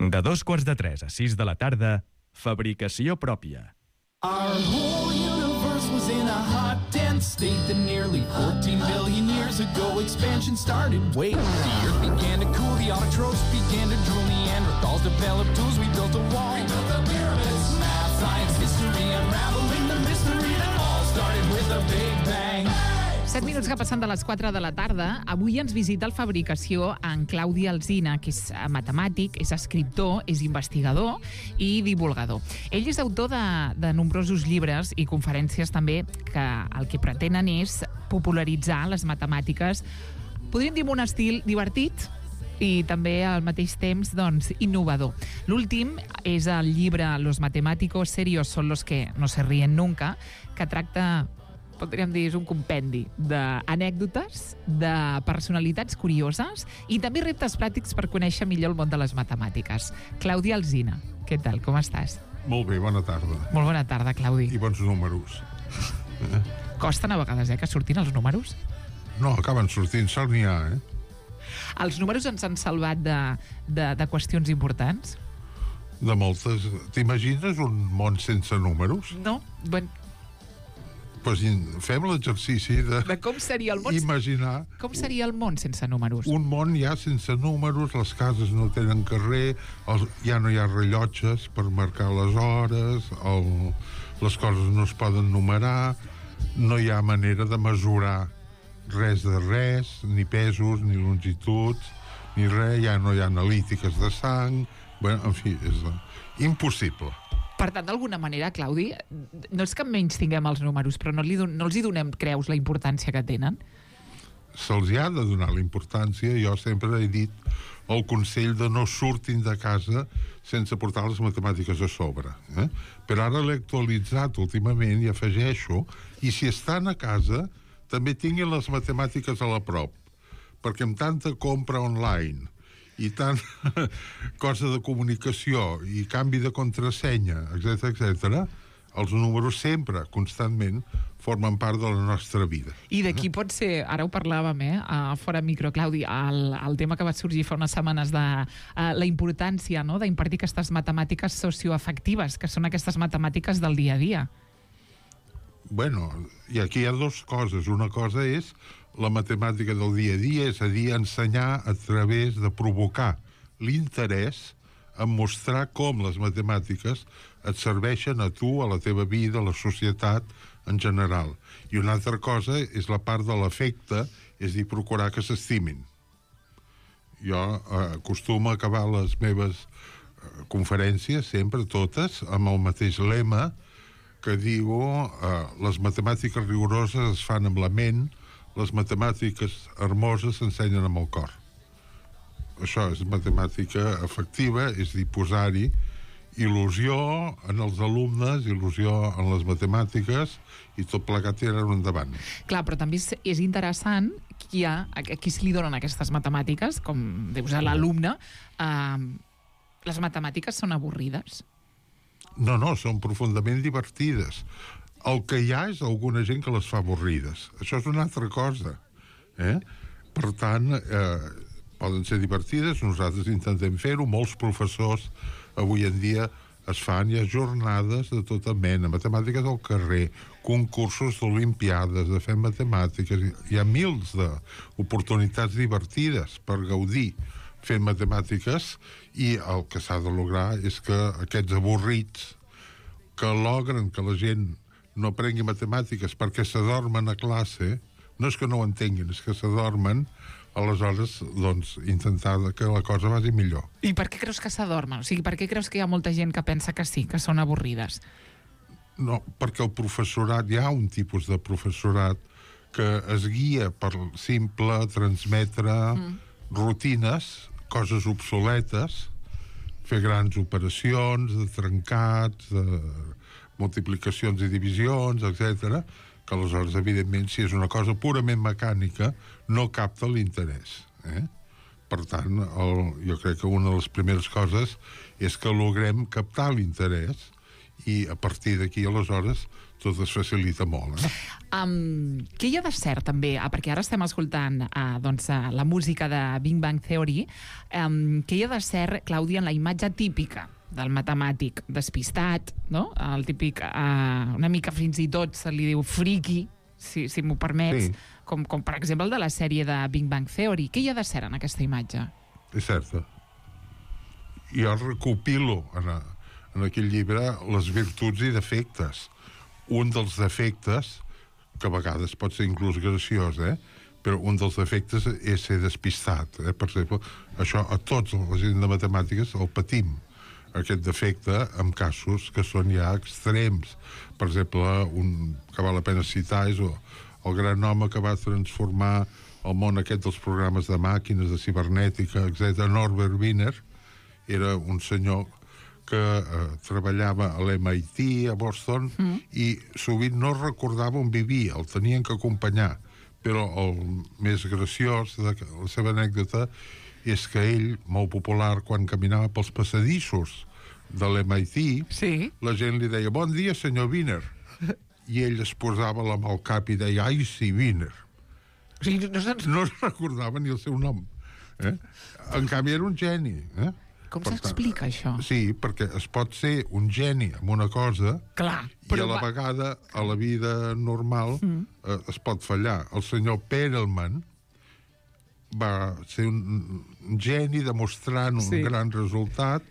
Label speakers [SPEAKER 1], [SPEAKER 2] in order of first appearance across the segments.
[SPEAKER 1] De 2:45 a 6 de la tarda, fabricació pròpia.
[SPEAKER 2] Our whole universe was in a hot, dense state that nearly 14 billion years ago expansion started. Wait, the earth began to cool, the autotrophs began to drool, Neanderthals developed tools, we built a wall. We built the pyramids. Math, science, history, unraveling the mystery that all started with a big bang.
[SPEAKER 3] 7 minuts que passen de les 4 de la tarda. Avui ens visita el Fabricació en Claudi Alsina, que és matemàtic, és escriptor, és investigador i divulgador. Ell és autor de nombrosos llibres i conferències també que el que pretenen és popularitzar les matemàtiques, podríem dir amb un estil divertit i també al mateix temps doncs, innovador. L'últim és el llibre Los matemáticos serios son los que no se ríen nunca, que tracta, podríem dir, és un compendi d'anècdotes, de personalitats curioses i també reptes pràctics per conèixer millor el món de les matemàtiques. Claudi Alsina, què tal, com estàs?
[SPEAKER 4] Molt bé, bona tarda.
[SPEAKER 3] Molt bona tarda, Claudi.
[SPEAKER 4] I bons números.
[SPEAKER 3] Costen a vegades, que surtin els números?
[SPEAKER 4] No, acaben sortint, sort n'hi ha,
[SPEAKER 3] Els números ens han salvat de qüestions importants?
[SPEAKER 4] De moltes. T'imagines un món sense números?
[SPEAKER 3] No, bueno,
[SPEAKER 4] Pues fem l'exercici de
[SPEAKER 3] com seria el món?
[SPEAKER 4] Imaginar
[SPEAKER 3] Com seria el món sense números?
[SPEAKER 4] un món ja sense números, les cases no tenen carrer, ja no hi ha rellotges per marcar les hores, les coses no es poden numerar, no hi ha manera de mesurar res de res, ni pesos, ni longituds, ni res, ja no hi ha analítiques de sang, bueno, en fi, és impossible.
[SPEAKER 3] Per tant, d'alguna manera, Claudi, no és que menys tinguem els números, però no els hi donem, creus, la importància que tenen?
[SPEAKER 4] Se'ls ha de donar la importància. Jo sempre he dit el consell de no surtin de casa sense portar les matemàtiques a sobre. Però ara l'he actualitzat últimament i afegeixo, i si estan a casa, també tinguin les matemàtiques a la prop, perquè amb tanta compra online i tant cosa de comunicació i canvi de contrasenya, etc., els números sempre, constantment, formen part de la nostra vida.
[SPEAKER 3] I d'aquí pot ser, ara ho parlàvem, fora micro, Claudi, el tema que va sorgir fa unes setmanes de la importància, no?, d'impartir aquestes matemàtiques socioafectives, que són aquestes matemàtiques del dia a dia.
[SPEAKER 4] Bueno, i aquí hi ha dues coses. Una cosa és la matemàtica del dia a dia, és a dir, ensenyar a través de provocar l'interès en mostrar com les matemàtiques et serveixen a tu, a la teva vida, a la societat en general. I una altra cosa és la part de l'afecte, és a dir, procurar que s'estimin. Jo acostumo a acabar les meves conferències, sempre, totes, amb el mateix lema que diu les matemàtiques rigoroses es fan amb la ment, les matemàtiques hermoses s'ensenyen amb el cor. Això és matemàtica efectiva, és a dir, posar-hi il·lusió en els alumnes, il·lusió en les matemàtiques i tot plegat tirar-ho endavant.
[SPEAKER 3] Clar, però també és interessant a qui se li donen aquestes matemàtiques, com dius a l'alumne, les matemàtiques són avorrides?
[SPEAKER 4] No, són profundament divertides. El que hi ha és alguna gent que les fa avorrides. Això és una altra cosa. Per tant, poden ser divertides, nosaltres intentem fer-ho, molts professors avui en dia es fan, hi ha jornades de tota mena, matemàtiques al carrer, concursos d'olimpiades, de fer matemàtiques, hi ha mils d'oportunitats divertides per gaudir fent matemàtiques, i el que s'ha de lograr és que aquests avorrits que logren que la gent no aprengui matemàtiques perquè s'adormen a classe, no és que no ho entenguin, és que s'adormen, aleshores, doncs, intentar que la cosa vagi millor.
[SPEAKER 3] I per què creus que s'adormen? O sigui, per què creus que hi ha molta gent que pensa que sí, que són avorrides?
[SPEAKER 4] No, perquè el professorat, hi ha un tipus de professorat que es guia per simple transmetre rutines, coses obsoletes, fer grans operacions de trencats, de multiplicacions i divisions, etc., que aleshores, evidentment, si és una cosa purament mecànica, no capta l'interès. Per tant, jo crec que una de les primeres coses és que logrem captar l'interès i a partir d'aquí, aleshores, tot es facilita molt.
[SPEAKER 3] Què hi ha de cert, també? Perquè ara estem escoltant la música de Big Bang Theory. Què hi ha de cert, Clàudia, en la imatge típica del matemàtic despistat, no? El típic, una mica fins i tot se li diu friki, si m'ho permets, com per exemple el de la sèrie de Big Bang Theory. Què hi ha de cert en aquesta imatge?
[SPEAKER 4] És certa. Jo recopilo en aquell llibre les virtuts i defectes. Un dels defectes, que a vegades pot ser inclús graciós, però un dels defectes és ser despistat. Per exemple, això a tots la gent de matemàtiques el patim, aquest defecte, en casos que són ja extrems. Per exemple, un que val la pena citar és el gran home que va transformar el món aquest dels programes de màquines, de cibernètica, etc. Norbert Wiener era un senyor que treballava a l'MIT, a Boston, i sovint no recordava on vivia, el tenien que acompanyar. Però el més graciós de la seva anècdota és que ell, molt popular, quan caminava pels passadissos de l'MIT, la gent li deia, bon dia, senyor Wiener. I ell es posava la mà al cap i deia, ai, sí, Wiener.
[SPEAKER 3] O sigui,
[SPEAKER 4] no es recordava ni el seu nom. En canvi, era un geni.
[SPEAKER 3] Com s'explica això?
[SPEAKER 4] Sí, perquè es pot ser un geni en una cosa.
[SPEAKER 3] Clar,
[SPEAKER 4] i a la vegada, a la vida normal, es pot fallar. El senyor Perelman va ser un geni demostrant un gran resultat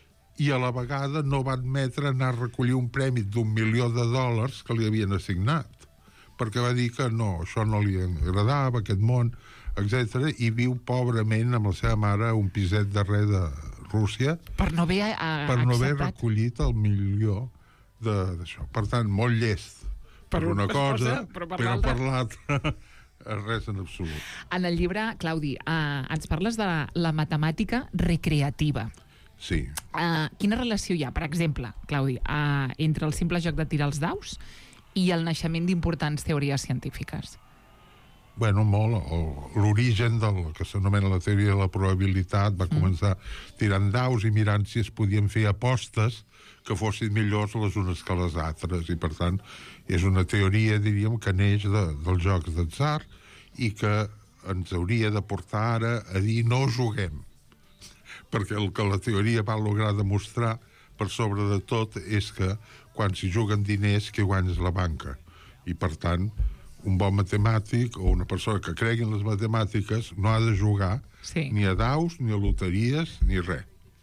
[SPEAKER 4] i a la vegada no va admetre anar a recollir un premi d'$1 milió que li havien assignat, perquè va dir que no, això no li agradava, aquest món, etc. I viu pobrament amb la seva mare un piset darrere de Rússia
[SPEAKER 3] per no haver
[SPEAKER 4] recollit el milió d'això. Per tant, molt llest per una cosa, però per l'altra res en absolut.
[SPEAKER 3] En el llibre, Claudi, ens parles de la matemàtica recreativa.
[SPEAKER 4] Sí.
[SPEAKER 3] Quina relació hi ha, per exemple, Claudi, entre el simple joc de tirar els daus i el naixement d'importants teories científiques?
[SPEAKER 4] Bueno, molt. L'origen del que s'anomena la teoria de la probabilitat va començar tirant daus i mirant si es podien fer apostes que fossin millors les unes que les altres. I, per tant, és una teoria, diríem, que neix dels jocs d'atzar i que ens hauria de portar ara a dir no juguem. Perquè el que la teoria va lograr demostrar, per sobre de tot, és que quan s'hi juguen diners, qui guanya és la banca. I, per tant, un bon matemàtic o una persona que cregui en les matemàtiques no ha de jugar ni a daus, ni a loteries, ni res.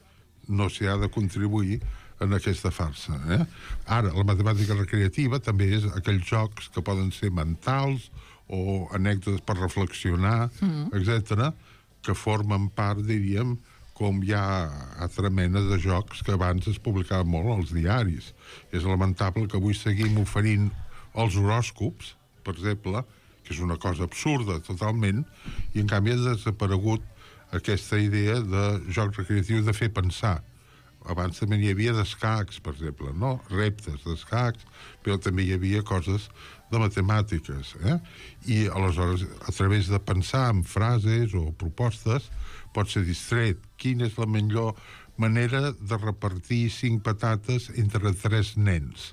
[SPEAKER 4] No s'hi ha de contribuir en aquesta farsa. Ara, la matemàtica recreativa també és aquells jocs que poden ser mentals o anècdotes per reflexionar, etc., que formen part, diríem, com hi ha altra mena de jocs que abans es publicaven molt als diaris. És lamentable que avui seguim oferint els horòscops, per exemple, que és una cosa absurda totalment, i en canvi ha desaparegut aquesta idea de joc recreatiu de fer pensar. Abans també hi havia d'escacs, per exemple, no? Reptes d'escacs, però també hi havia coses de matemàtiques. I aleshores, a través de pensar en frases o propostes, pot ser distret. Quina és la millor manera de repartir 5 patates entre 3 nens?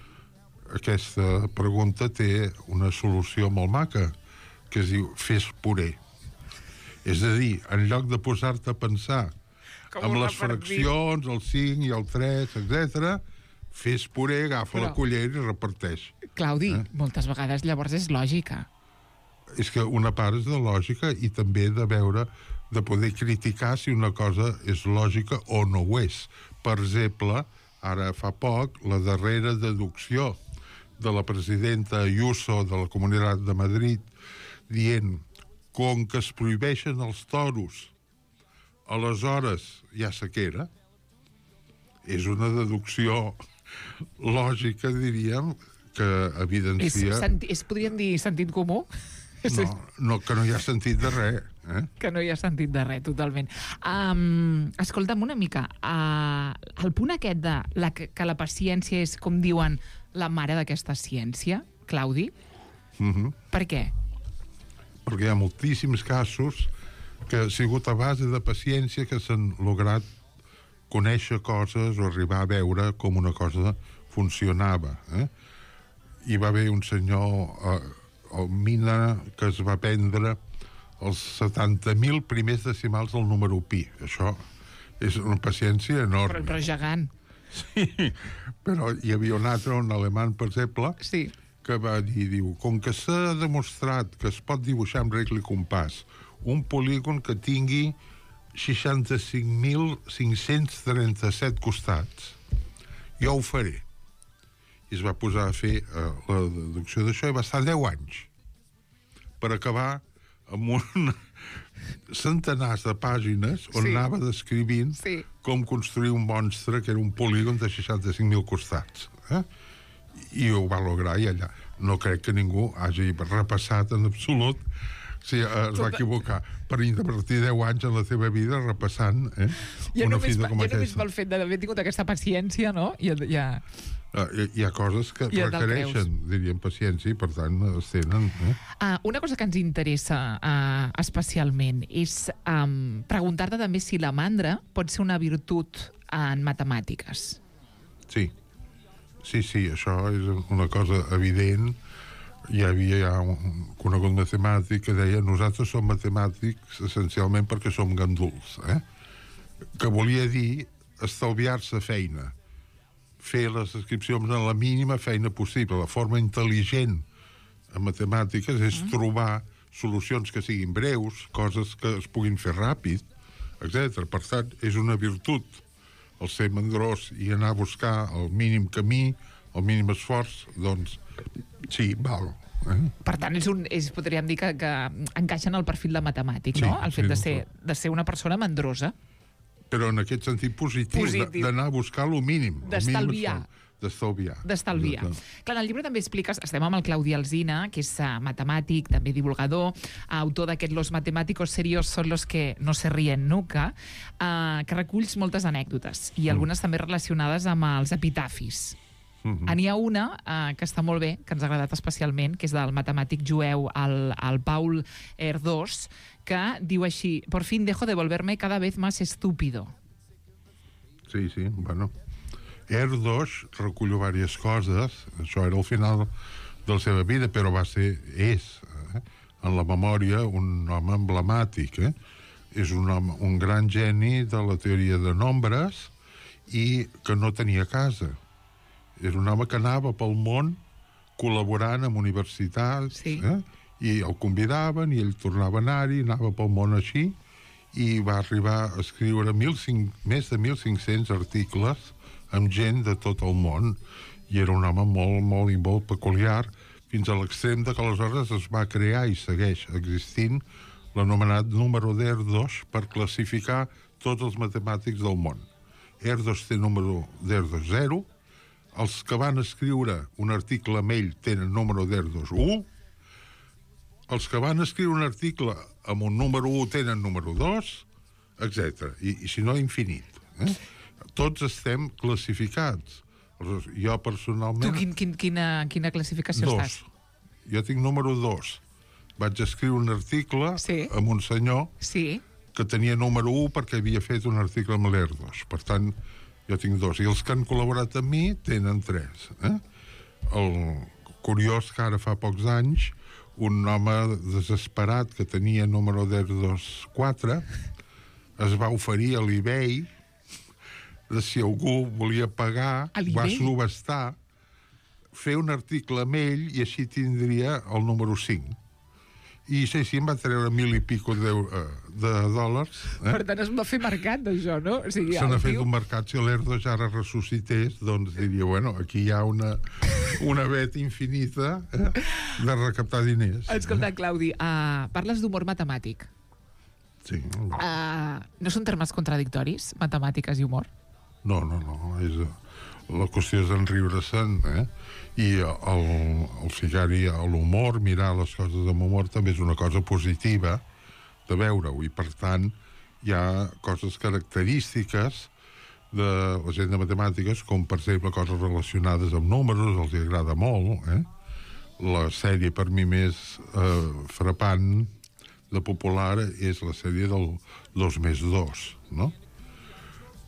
[SPEAKER 4] Aquesta pregunta té una solució molt maca, que es diu fes puré. És a dir, en lloc de posar-te a pensar amb les fraccions, el 5 i el 3, etc., fes puré, agafa la cullera i reparteix.
[SPEAKER 3] Claudi, moltes vegades llavors és lògica.
[SPEAKER 4] És que una part és de lògica i també de veure, de poder criticar si una cosa és lògica o no ho és. Per exemple, ara fa poc, la darrera deducció de la presidenta Ayuso de la Comunitat de Madrid dient com que es prohibeixen els toros, aleshores hi ha sequera, és una deducció lògica, diríem, que evidencia...
[SPEAKER 3] Podríem dir sentit comú?
[SPEAKER 4] No, que no hi ha sentit de res.
[SPEAKER 3] Que no hi ha sentit de res, totalment. Escolta'm una mica, el punt aquest que la paciència és, com diuen, la mare d'aquesta ciència, Claudi, per què?
[SPEAKER 4] Perquè hi ha moltíssims casos que ha sigut a base de paciència que s'han lograt conèixer coses o arribar a veure com una cosa funcionava. Hi va haver un senyor, el Mina, que es va prendre els 70.000 primers decimals del número pi. Això és una paciència enorme.
[SPEAKER 3] Però gegant.
[SPEAKER 4] Sí, però hi havia un altre, un alemany, per exemple,
[SPEAKER 3] Sí.
[SPEAKER 4] que va dir, diu, com que s'ha demostrat que es pot dibuixar amb regle i compàs un polígon que tingui 65.537 costats, jo ho faré. I es va posar a fer la deducció d'això i va estar 10 anys per acabar amb un centenars de pàgines on anava descrivint com construir un monstre que era un polígon de 65.000 costats. I ho va lograr i allà. No crec que ningú hagi repassat en absolut si es va equivocar per invertir 10 anys en la teva vida repassant una fita com aquesta.
[SPEAKER 3] Ja només pel fet d'haver tingut aquesta paciència, no?
[SPEAKER 4] Hi ha coses que requereixen, diríem, paciència i, per tant, es tenen.
[SPEAKER 3] Una cosa que ens interessa especialment és preguntar-te també si la mandra pot ser una virtut en matemàtiques.
[SPEAKER 4] Sí, això és una cosa evident. Hi havia un conegut matemàtic que deia nosaltres som matemàtics essencialment perquè som ganduls, que volia dir estalviar-se feina, fer les descripcions en la mínima feina possible. La forma intel·ligent en matemàtiques és trobar solucions que siguin breus, coses que es puguin fer ràpid, etc. Per tant, és una virtut el ser mandrós i anar a buscar el mínim camí, el mínim esforç, doncs sí, val.
[SPEAKER 3] Per tant, podríem dir que encaixa en el perfil de matemàtic, no? El fet de ser una persona mandrosa.
[SPEAKER 4] Però en aquest sentit positiu. D'anar a buscar el mínim.
[SPEAKER 3] D'estalviar.
[SPEAKER 4] D'estalviar.
[SPEAKER 3] Clar, en el llibre també expliques, estem amb el Claudi Alsina, que és matemàtic, també divulgador, autor d'aquest Los matemáticos serios son los que no se ríen nunca, que reculls moltes anècdotes, i algunes també relacionades amb els epitafis. N'hi ha una que està molt bé, que ens ha agradat especialment, que és del matemàtic jueu, el Paul Erdős, que diu així: por fin dejo de volverme cada vez más estúpido.
[SPEAKER 4] Sí, bueno. Erdős recull diverses coses, això era el final de la seva vida, però és en la memòria un home emblemàtic, és un gran geni de la teoria de nombres i que no tenia casa. Era un home que anava pel món col·laborant amb universitats, i el convidaven i ell tornava a anar-hi, anava pel món així, i va arribar a escriure més de 1.500 articles amb gent de tot el món, i era un home molt peculiar, fins a l'extrem de que aleshores es va crear i segueix existint l'anomenat número d'Erdős per classificar tots els matemàtics del món. Erdős té número d'Erdős 0, els que van escriure un article amb ell tenen número d'Erdős 1, els que van escriure un article amb un número 1 tenen número 2, etc. I si no, infinit. Tots estem classificats. Jo, personalment...
[SPEAKER 3] Tu quina classificació estàs?
[SPEAKER 4] Jo tinc número 2. Vaig escriure un article amb un senyor que tenia número 1 perquè havia fet un article amb l'Erdős. Per tant, jo tinc 2. I els que han col·laborat amb mi tenen 3. El curiós que ara fa pocs anys un home desesperat que tenia número d'Erdős 4 es va oferir a l'eBay de si algú volia pagar, va subhastar, fer un article amb ell i així tindria el número 5. I sí, em va treure 1.000 i pico de dòlars.
[SPEAKER 3] Per tant, es va fer mercat d'això, no? O sigui,
[SPEAKER 4] se n'ha fet un mercat. Si l'Erdős ara ressuscités, doncs diria, bueno, aquí hi ha una vet infinita de recaptar diners.
[SPEAKER 3] Escolta, Claudi, parles d'humor matemàtic.
[SPEAKER 4] Sí.
[SPEAKER 3] No són termes contradictoris, matemàtiques i humor?
[SPEAKER 4] No. La qüestió és enriure-se'n, i el ficar-hi a l'humor, mirar les coses amb humor, també és una cosa positiva de veure-ho, i per tant hi ha coses característiques de la gent de matemàtiques, com per exemple coses relacionades amb números, els agrada molt. La sèrie per mi més frapant de popular és la sèrie del 2 més 2, no?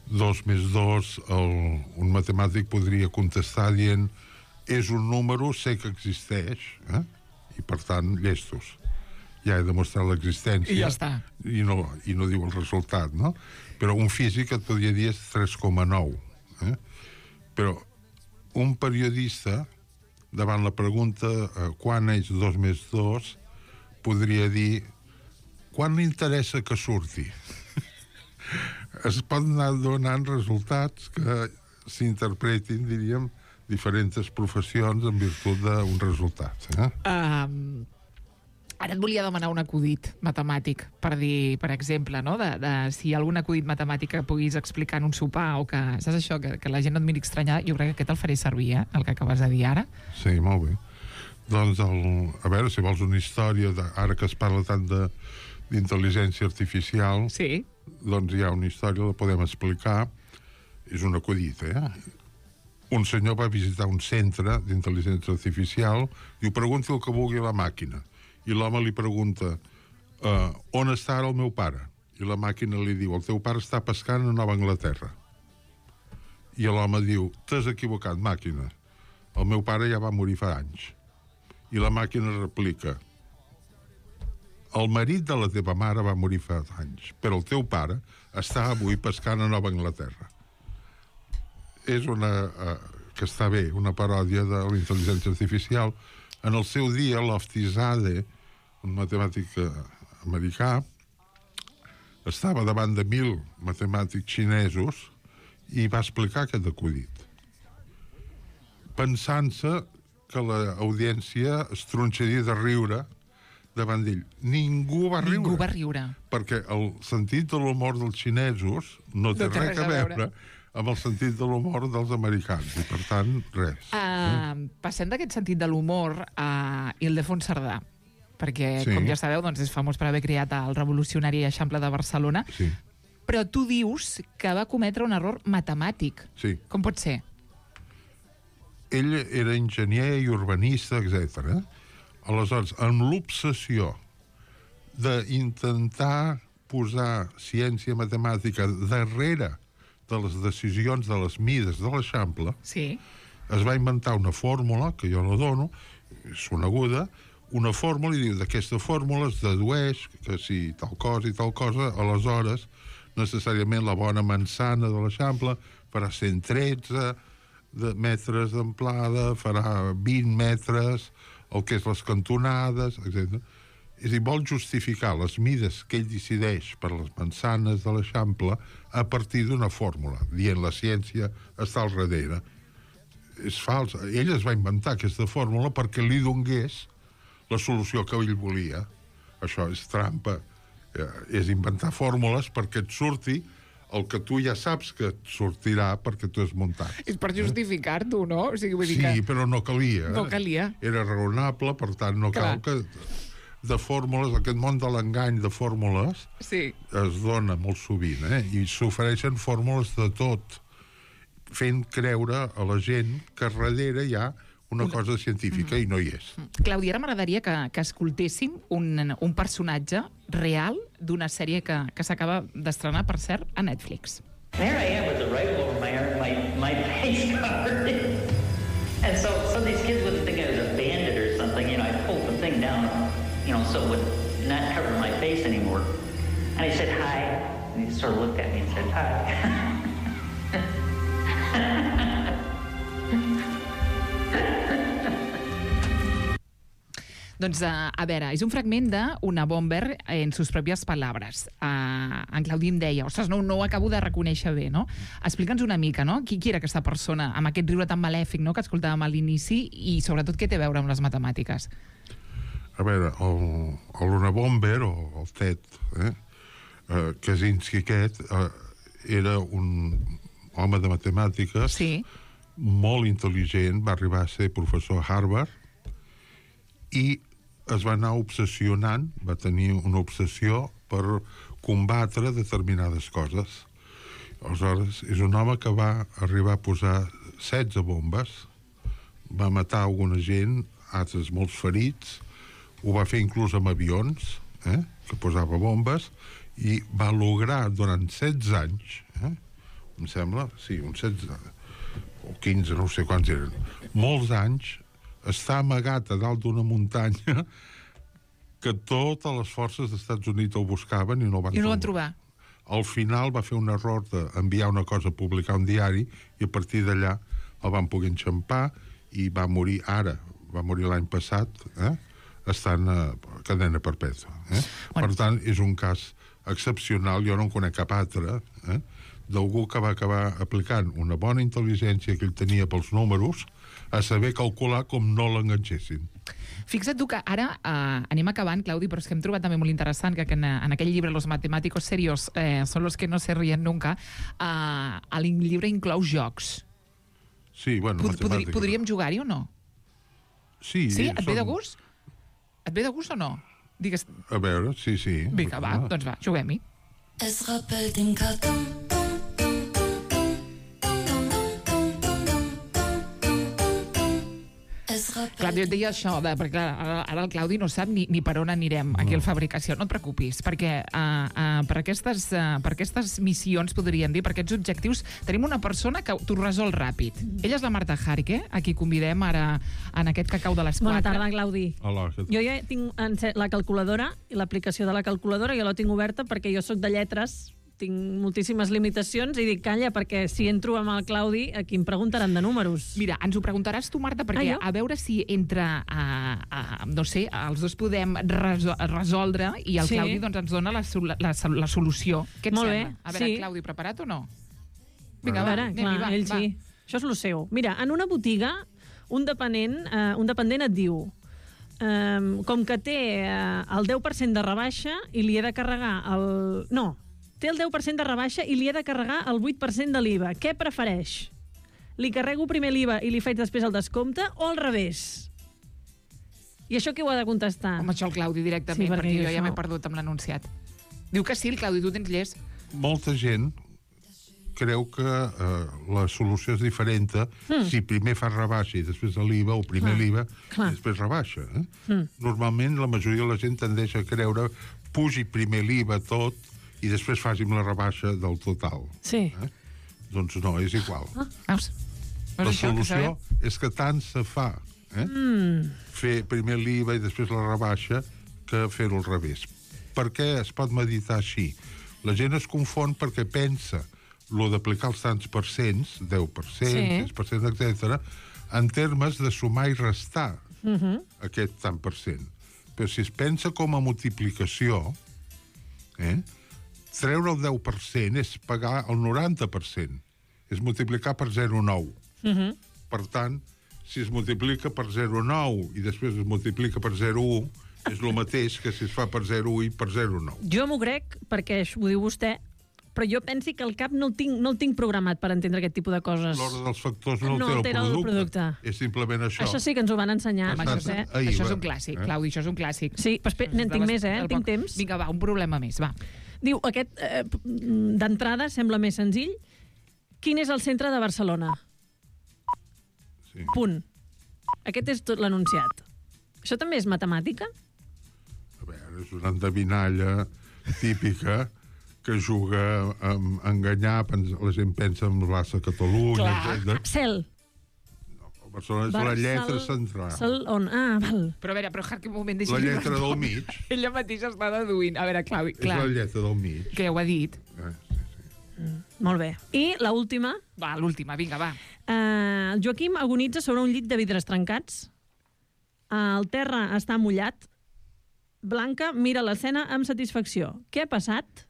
[SPEAKER 4] 2 més 2, un matemàtic podria contestar dient és un número, sé que existeix, i per tant, llestos. Ja he demostrat l'existència.
[SPEAKER 3] I ja està.
[SPEAKER 4] I no diu el resultat, no? Però un físic et podria dir és 3,9. Però un periodista, davant la pregunta quan és 2 més 2, podria dir quan li interessa que surti. Es pot anar donant resultats que s'interpretin, diríem, diferents professions en virtut d'un resultat.
[SPEAKER 3] Ara et volia demanar un acudit matemàtic per dir, per exemple, no? de si hi ha algun acudit matemàtic que puguis explicar en un sopar o que, saps això, que la gent no et miri estranyada, jo crec que aquest el faré servir, el que acabes de dir ara.
[SPEAKER 4] Sí, molt bé. Doncs, a veure, si vols una història, ara que es parla tant d'intel·ligència artificial,
[SPEAKER 3] sí.
[SPEAKER 4] Doncs hi ha una història, la podem explicar, és un acudit, Un senyor va visitar un centre d'intel·ligència artificial, diu, pregunti el que vulgui a la màquina. I l'home li pregunta on està ara el meu pare? I la màquina li diu, el teu pare està pescant a Nova Anglaterra. I l'home diu, t'has equivocat, màquina. El meu pare ja va morir fa anys. I la màquina replica, el marit de la teva mare va morir fa anys, però el teu pare està avui pescant a Nova Anglaterra. És que està bé, una paròdia de la intel·ligència artificial. En el seu dia, Lofty-Zadeh, un matemàtic americà, estava davant de 1.000 matemàtics xinesos i va explicar aquest acudit. Pensant-se que l'audiència es tronxaria de riure davant d'ell. Ningú va riure. Perquè el sentit de l'humor dels xinesos no té res a veure amb el sentit de l'humor dels americans. I, per tant, res.
[SPEAKER 3] Passem d'aquest sentit de l'humor a Ildefons Cerdà, perquè, com ja sabeu, doncs és famós per haver creat el revolucionari Eixample de Barcelona.
[SPEAKER 4] Sí.
[SPEAKER 3] Però tu dius que va cometre un error matemàtic.
[SPEAKER 4] Sí.
[SPEAKER 3] Com pot ser?
[SPEAKER 4] Ell era enginyer i urbanista, etc. Aleshores, amb l'obsessió d'intentar posar ciència matemàtica darrere de les decisions de les mides de l'Eixample, es va inventar una fórmula, que jo no dono, és coneguda, una fórmula, i diu, d'aquesta fórmula es dedueix que si tal cosa i tal cosa, aleshores, necessàriament la bona manzana de l'Eixample farà 113 metres d'amplada, farà 20 metres, el que és les cantonades, etc. És a dir, vol justificar les mides que ell decideix per les manzanes de l'Eixample a partir d'una fórmula, dient la ciència està al darrere. És fals. Ell es va inventar aquesta fórmula perquè li donés la solució que ell volia. Això és trampa. És inventar fórmules perquè et surti el que tu ja saps que et sortirà perquè tu has muntat.
[SPEAKER 3] És per justificar-t'ho, no? O sigui, vull dir que...
[SPEAKER 4] Sí, però no calia.
[SPEAKER 3] No calia.
[SPEAKER 4] Era raonable, per tant, no cal que... de fórmules, aquest món de l'engany de fórmules es dona molt sovint, i s'ofereixen fórmules de tot, fent creure a la gent que darrere hi ha una cosa científica i no hi és.
[SPEAKER 3] Clàudia, ara m'agradaria que escoltéssim un personatge real d'una sèrie que s'acaba d'estrenar, per cert, a Netflix.
[SPEAKER 5] There I am with the rifle over my face covered. And so these kids wouldn't think I was a bandit or something. You know, I pulled the thing down, so it would not cover my face anymore. And I said, hi. And he sort of looked at me and said, hi.
[SPEAKER 3] Doncs, a veure, és un fragment d'Una Bomber en sus pròpies paraules. En Claudi em deia, ostres, no ho acabo de reconèixer bé, no? Explica'ns una mica, no? Qui era aquesta persona amb aquest riure tan malèfic, no?, que escoltàvem a l'inici, i sobretot què té a veure amb les matemàtiques?
[SPEAKER 4] A veure, l'Una Bomber, o el Ted, Kaczynski aquest, era un home de matemàtiques molt intel·ligent, va arribar a ser professor a Harvard, i es va anar obsessionant, va tenir una obsessió per combatre determinades coses. Aleshores, és un home que va arribar a posar 16 bombes, va matar alguna gent, altres molts ferits, ho va fer inclús amb avions, que posava bombes, i va lograr durant 16 anys em sembla, sí, uns 16 o 15, no sé quants eren, molts anys, està amagat a dalt d'una muntanya que totes les forces dels Estats Units el buscaven i no el van
[SPEAKER 3] I no
[SPEAKER 4] trobar.
[SPEAKER 3] ho van trobar.
[SPEAKER 4] Al final va fer un error d'enviar una cosa a publicar un diari i a partir d'allà el van poder enxampar i va morir ara, va morir l'any passat, estant a cadena perpètua.
[SPEAKER 3] Bueno.
[SPEAKER 4] Per tant, és un cas excepcional, jo no en conec cap altre, d'algú que va acabar aplicant una bona intel·ligència que ell tenia pels números a saber calcular com no l'enganxessin.
[SPEAKER 3] Fixa't tu que ara anem acabant, Claudi, però és que hem trobat també molt interessant que en aquell llibre Los matemáticos serios son los que no se ríen nunca, el llibre inclou jocs.
[SPEAKER 4] Sí, bueno,
[SPEAKER 3] Podríem jugar-hi o no?
[SPEAKER 4] Sí.
[SPEAKER 3] Sí? Et ve de gust? Et ve de gust o no? Digues...
[SPEAKER 4] A veure, sí.
[SPEAKER 3] Vinga, va, doncs va, juguem-hi.
[SPEAKER 6] Es rappelt den Karton.
[SPEAKER 3] Clar, jo et deia això, perquè clar, ara el Claudi no sap ni per on anirem aquí al Fabricació. No et preocupis, perquè per aquestes missions, podríem dir, per aquests objectius, tenim una persona que t'ho resol ràpid. Ella és la Marta Jarque, a qui convidem ara en aquest cacau de les 4.
[SPEAKER 7] Bona tarda, Claudi.
[SPEAKER 4] Hola,
[SPEAKER 7] Jo ja tinc la calculadora i l'aplicació de la calculadora, jo la tinc oberta perquè jo sóc de lletres, tinc moltíssimes limitacions i dic, calla, perquè si entro amb el Claudi, aquí em preguntaran de números.
[SPEAKER 3] Mira, ens ho preguntaràs tu, Marta, perquè a veure si entre, no sé, els dos podem resoldre i el Claudi doncs, ens dona la solució. Què et
[SPEAKER 7] Molt
[SPEAKER 3] sembla?
[SPEAKER 7] bé,
[SPEAKER 3] A veure,
[SPEAKER 7] sí.
[SPEAKER 3] Claudi, preparat o no?
[SPEAKER 7] Vinga, a veure, clar, ell sí. Això és lo seu. Mira, en una botiga, un dependent et diu com que té el 10% de rebaixa i li he de carregar el... No, té el 10% de rebaixa i li he de carregar el 8% de l'IVA. Què prefereix? Li carrego primer l'IVA i li faig després el descompte o al revés? I això què ho ha de contestar?
[SPEAKER 3] Home, això el Claudi directament,
[SPEAKER 7] Sí,
[SPEAKER 3] perquè jo ja
[SPEAKER 7] això-
[SPEAKER 3] m'he perdut amb l'anunciat. Diu que sí, el Claudi, tu tens llest.
[SPEAKER 4] Molta gent creu que la solució és diferent si primer fa rebaixa i després l'IVA, o primer l'IVA i després rebaixa. Normalment la majoria de la gent tendeix a creure pugi primer l'IVA tot i després faci'm la rebaixa del total.
[SPEAKER 7] Sí.
[SPEAKER 4] Doncs no, és igual.
[SPEAKER 3] Veus?
[SPEAKER 4] La solució és que tant se fa fer primer l'IVA i després la rebaixa que fer-ho al revés. Per què es pot meditar així? La gent es confon perquè pensa lo d'aplicar els tants percents, 10%, 6%, etc., en termes de sumar i restar aquest tant per cent. Però si es pensa com a multiplicació, treure el 10% és pagar el 90%. És multiplicar per 0,9. Per tant, si es multiplica per 0,9 i després es multiplica per 0,1, és el mateix que si es fa per 0,1 i per 0,9.
[SPEAKER 7] Jo m'ho crec, perquè ho diu vostè, però jo penso que el cap no el tinc programat per entendre aquest tipus de coses.
[SPEAKER 4] L'ordre dels factors no
[SPEAKER 7] No
[SPEAKER 4] altera
[SPEAKER 7] altera
[SPEAKER 4] el
[SPEAKER 7] el
[SPEAKER 4] producte.
[SPEAKER 7] producte.
[SPEAKER 4] És simplement això.
[SPEAKER 7] Això sí que ens ho van ensenyar.
[SPEAKER 3] Home, això és un clàssic, Claudi, això és un clàssic.
[SPEAKER 7] Sí, però n'en tinc més, tinc temps.
[SPEAKER 3] Vinga, va, un problema més, va.
[SPEAKER 7] Diu, aquest d'entrada sembla més senzill. Quin és el centre de Barcelona?
[SPEAKER 4] Sí.
[SPEAKER 7] Punt. Aquest és tot l'anunciat. Això també és matemàtica?
[SPEAKER 4] A veure, és una endevinalla típica que juga a enganyar, la gent pensa en Barça Catalunya, etc.
[SPEAKER 7] Cel.
[SPEAKER 4] Barcelona és la lletra central.
[SPEAKER 7] On? Ah, val.
[SPEAKER 3] Però a veure, que un moment...
[SPEAKER 4] La lletra del mig.
[SPEAKER 3] Ella mateixa està deduint. A veure, Claudi, clar.
[SPEAKER 4] És la lletra del mig.
[SPEAKER 3] Que ho ha dit.
[SPEAKER 7] Molt bé. I l'última.
[SPEAKER 3] Va, l'última, vinga, va.
[SPEAKER 7] El Joaquim agonitza sobre un llit de vidres trencats. El terra està mullat. Blanca mira l'escena amb satisfacció. Què ha passat?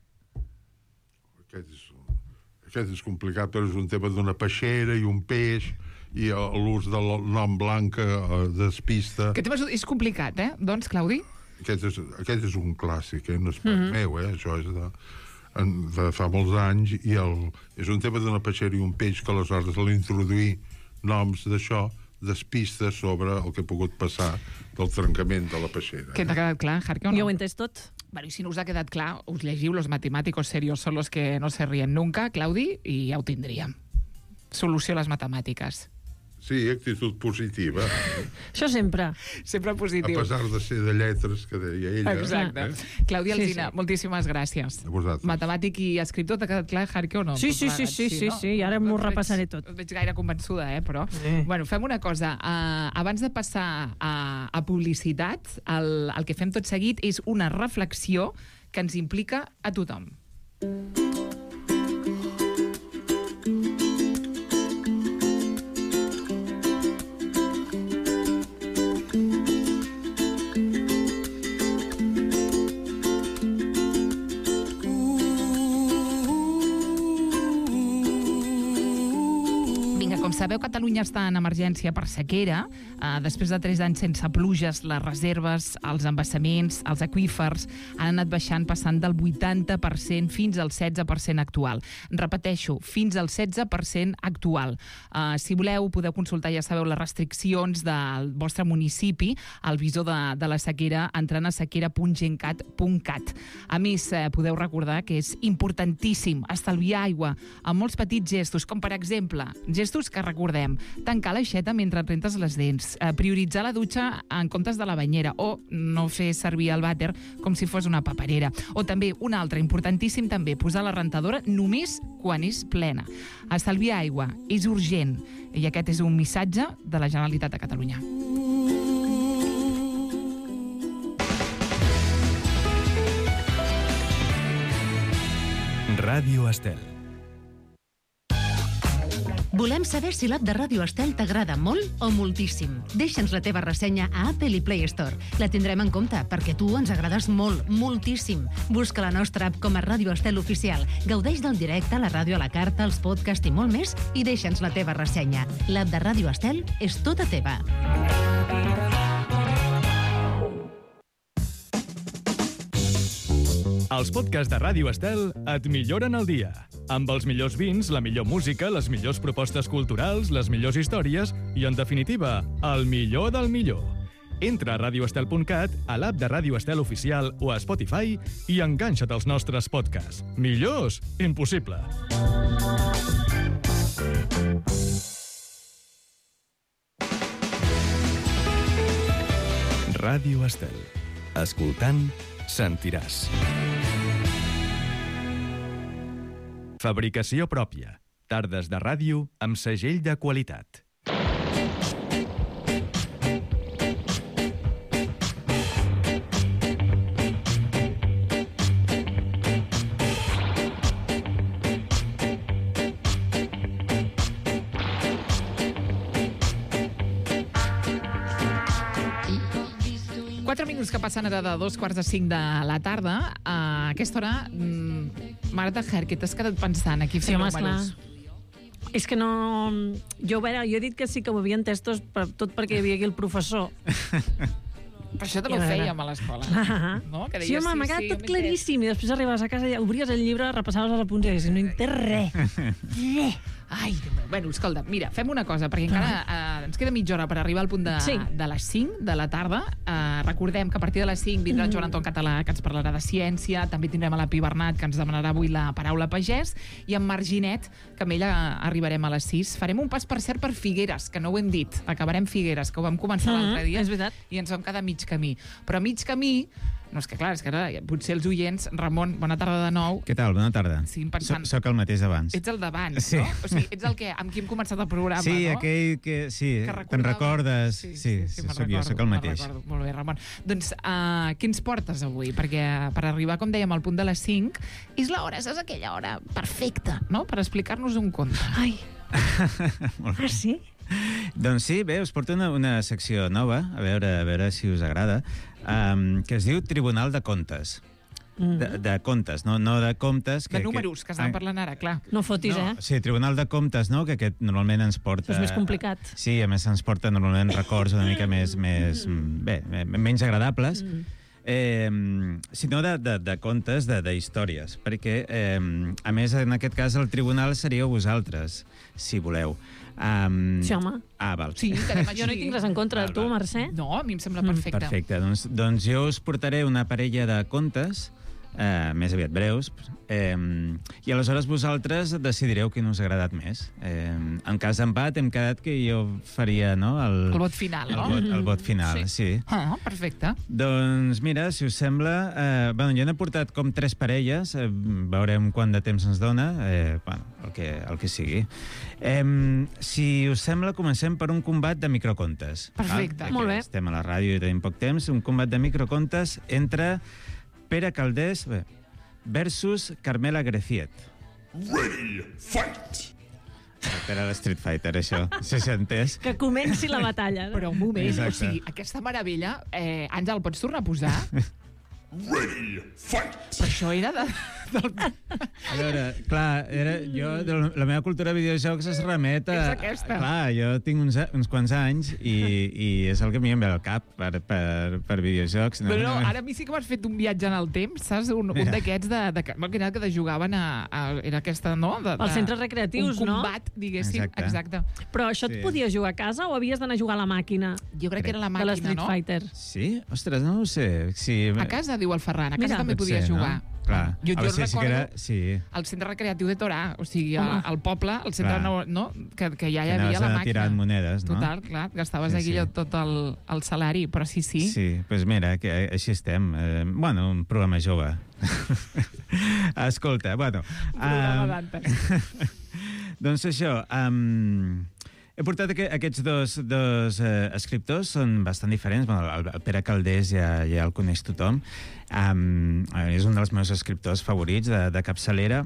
[SPEAKER 4] Aquest és complicat, però és un tema d'una peixera i un peix i l'ús del nom Blanca despista.
[SPEAKER 3] Aquest tema és complicat, doncs, Claudi?
[SPEAKER 4] Aquest és un clàssic, no és per meu, això és de fa molts anys, i és un tema d'una peixera i un peix que aleshores l'introduir noms d'això despista sobre el que ha pogut passar del trencament de la peixera.
[SPEAKER 3] Què t'ha quedat clar, Jarque, o no?
[SPEAKER 7] Jo ho he entès tot.
[SPEAKER 3] Bueno, i si no us ha quedat clar, us llegiu Los matemáticos serios son los que no se ríen nunca, Claudi, i ja ho tindríem. Solució a les matemàtiques.
[SPEAKER 4] Sí, actitud positiva.
[SPEAKER 7] Això sempre.
[SPEAKER 3] Sempre
[SPEAKER 4] A
[SPEAKER 3] positiu.
[SPEAKER 4] pesar de ser de lletres, que deia ella.
[SPEAKER 3] Exacte. Clàudia Alsina, moltíssimes gràcies.
[SPEAKER 4] A vosaltres.
[SPEAKER 3] Matemàtic i escriptor, t'ha quedat clar, Jarque, o no?
[SPEAKER 7] Sí, i ara m'ho repassaré tot.
[SPEAKER 3] No et veig gaire convençuda, però... Bueno, fem una cosa. Abans de passar a publicitat, el que fem tot seguit és una reflexió que ens implica a tothom. Sabeu, Catalunya està en emergència per sequera. Després de 3 anys sense pluges, les reserves, els embassaments, els aqüífers han anat baixant, passant del 80% fins al 16% actual. Repeteixo, fins al 16% actual. Si voleu, podeu consultar, ja sabeu, les restriccions del vostre municipi al visor de la sequera entrant a sequera.gencat.cat. A més, podeu recordar que és importantíssim estalviar aigua amb molts petits gestos, com per exemple, gestos que recordem, tancar l'aixeta mentre et rentes les dents, prioritzar la dutxa en comptes de la banyera o no fer servir el vàter com si fos una paperera. O també, un altre, importantíssim també, posar la rentadora només quan és plena. Estalviar aigua és urgent i aquest és un missatge de la Generalitat de Catalunya.
[SPEAKER 1] Ràdio Estel.
[SPEAKER 8] Volem saber si l'app de Ràdio Estel t'agrada molt o moltíssim. Deixa'ns la teva ressenya a Apple i Play Store. La tindrem en compte, perquè tu ens agrades molt, moltíssim. Busca la nostra app com a Ràdio Estel Oficial. Gaudeix del directe, la ràdio a la carta, els podcasts i molt més, i deixa'ns la teva ressenya. L'app de Ràdio Estel és tota teva.
[SPEAKER 1] Els podcasts de Ràdio Estel et milloren el dia. Amb els millors vins, la millor música, les millors propostes culturals, les millors històries i, en definitiva, el millor del millor. Entra a radioestel.cat, a l'app de Ràdio Estel Oficial o a Spotify i enganxa't als nostres podcasts. Millors? Impossible. Ràdio Estel. Escoltant, sentiràs. Fabricació pròpia. Tardes de ràdio amb segell de qualitat.
[SPEAKER 3] Que passen ara de 2:45 de la tarda. A aquesta hora, Marta Jarque, t'has quedat pensant aquí fent números.
[SPEAKER 7] És que no... Jo he dit que sí que ho havia entès tot perquè hi havia aquí el professor.
[SPEAKER 3] Per això també ho fèiem a l'escola. No? Que deies,
[SPEAKER 7] sí, home, m'ha quedat tot claríssim. I després arribaves a casa i obries el llibre, repassaves els apunts i deies, no hi té res.
[SPEAKER 3] Ai, bueno, escolta, mira, fem una cosa, perquè encara ens queda mitja hora per arribar al punt de les 5 de la tarda. Recordem que a partir de les 5 vindrà en Joan Anton Català, que ens parlarà de ciència, també tindrem a la Pi Bernat, que ens demanarà avui la paraula pagès, i en Marginet, que amb ella arribarem a les 6. Farem un pas, per cert, per Figueres, que no ho hem dit. Acabarem Figueres, que ho vam començar l'altre dia.
[SPEAKER 7] És veritat.
[SPEAKER 3] I ens vam quedar mig camí. Però mig camí... No, és que clar, ara potser els oients... Ramon, bona tarda de nou.
[SPEAKER 9] Què tal? Bona tarda.
[SPEAKER 3] Sí, pensant...
[SPEAKER 9] Soc el mateix d'abans.
[SPEAKER 3] Ets el d'abans,
[SPEAKER 9] sí.
[SPEAKER 3] No? O sigui, ets el que, amb qui hem començat el programa,
[SPEAKER 9] sí,
[SPEAKER 3] no?
[SPEAKER 9] Aquell que... Sí, te'n recordes? Sí, sóc jo, sóc el mateix.
[SPEAKER 3] Molt bé, Ramon. Doncs, què ens portes avui? Perquè per arribar, com dèiem, al punt de les 5, és l'hora, saps aquella hora perfecta, no?, per explicar-nos un conte.
[SPEAKER 7] Ai! Sí?
[SPEAKER 9] Doncs sí, bé, us porto una secció nova, a veure si us agrada, que es diu Tribunal de Comptes. De comptes, no de comptes...
[SPEAKER 3] De números, que estàvem parlant ara, clar.
[SPEAKER 7] No fotis,
[SPEAKER 9] Sí, Tribunal de Comptes, no?, que aquest normalment ens porta...
[SPEAKER 7] És més complicat.
[SPEAKER 9] Sí, a més ens porta normalment records una mica més menys agradables, sinó de contes, d'històries, perquè, a més, en aquest cas, el tribunal seríeu vosaltres, si voleu.
[SPEAKER 7] Sí, home.
[SPEAKER 9] Val.
[SPEAKER 3] Sí,
[SPEAKER 7] jo no hi tinc res en contra de tu, Mercè.
[SPEAKER 3] No, a mi em sembla perfecte.
[SPEAKER 9] Perfecte, doncs jo us portaré una parella de contes més aviat breus, i aleshores vosaltres decidireu quin us ha agradat més. En cas d'empat hem quedat que jo faria
[SPEAKER 3] el vot final, no?
[SPEAKER 9] El vot final, sí.
[SPEAKER 3] Perfecte.
[SPEAKER 9] Doncs mira, si us sembla... jo n'he portat com 3 parelles, veurem quant de temps ens dona, el que sigui. Si us sembla, comencem per un combat de microcontes.
[SPEAKER 3] Perfecte.
[SPEAKER 7] Molt bé.
[SPEAKER 9] Estem a la ràdio i tenim poc temps. Un combat de microcontes entre Pere Calders versus Carmela Greciet.
[SPEAKER 10] Ready, fight!
[SPEAKER 9] Era l'Street Fighter, això, si s'ha entès.
[SPEAKER 7] Que comenci la batalla.
[SPEAKER 3] Però un moment,
[SPEAKER 9] Exacte.
[SPEAKER 3] o sigui, aquesta meravella, Àngel, pots tornar a posar?
[SPEAKER 10] Ready, fight!
[SPEAKER 3] Però això era del...
[SPEAKER 9] A veure, clar, la meva cultura de videojocs es remet a...
[SPEAKER 3] És aquesta.
[SPEAKER 9] Clar, jo tinc uns quants anys i és el que m'hi ve al cap per videojocs.
[SPEAKER 3] Però ara a mi sí que m'has fet un viatge en el temps, saps? Un d'aquests que jugaven era aquesta, no?
[SPEAKER 7] Els centres recreatius, no?
[SPEAKER 3] Un combat, diguéssim. Exacte.
[SPEAKER 7] Però això et podies jugar a casa o havies d'anar a jugar a la màquina?
[SPEAKER 3] Jo crec que era la
[SPEAKER 7] De
[SPEAKER 3] màquina,
[SPEAKER 7] l'Street
[SPEAKER 3] no?
[SPEAKER 7] Fighter.
[SPEAKER 9] Sí? Ostres, no ho sé. Sí.
[SPEAKER 3] A casa, diu el Ferran, a casa
[SPEAKER 7] Mira.
[SPEAKER 3] també podies jugar.
[SPEAKER 9] No? Clar.
[SPEAKER 3] Jo recordo
[SPEAKER 9] sí.
[SPEAKER 3] el centre recreatiu de Torà, o sigui, al poble, al centre, no? Que ja hi havia la màquina.
[SPEAKER 9] Tirant monedes, no?
[SPEAKER 3] Total, clar, gastaves aquí tot el salari, però sí.
[SPEAKER 9] Sí, doncs mira, que així estem. Un programa jove. Escolta,
[SPEAKER 3] un programa d'antes.
[SPEAKER 9] Doncs això, he portat aquests dos escriptors, són bastant diferents. El Pere Calders ja el coneix tothom. És un dels meus escriptors favorits de capçalera.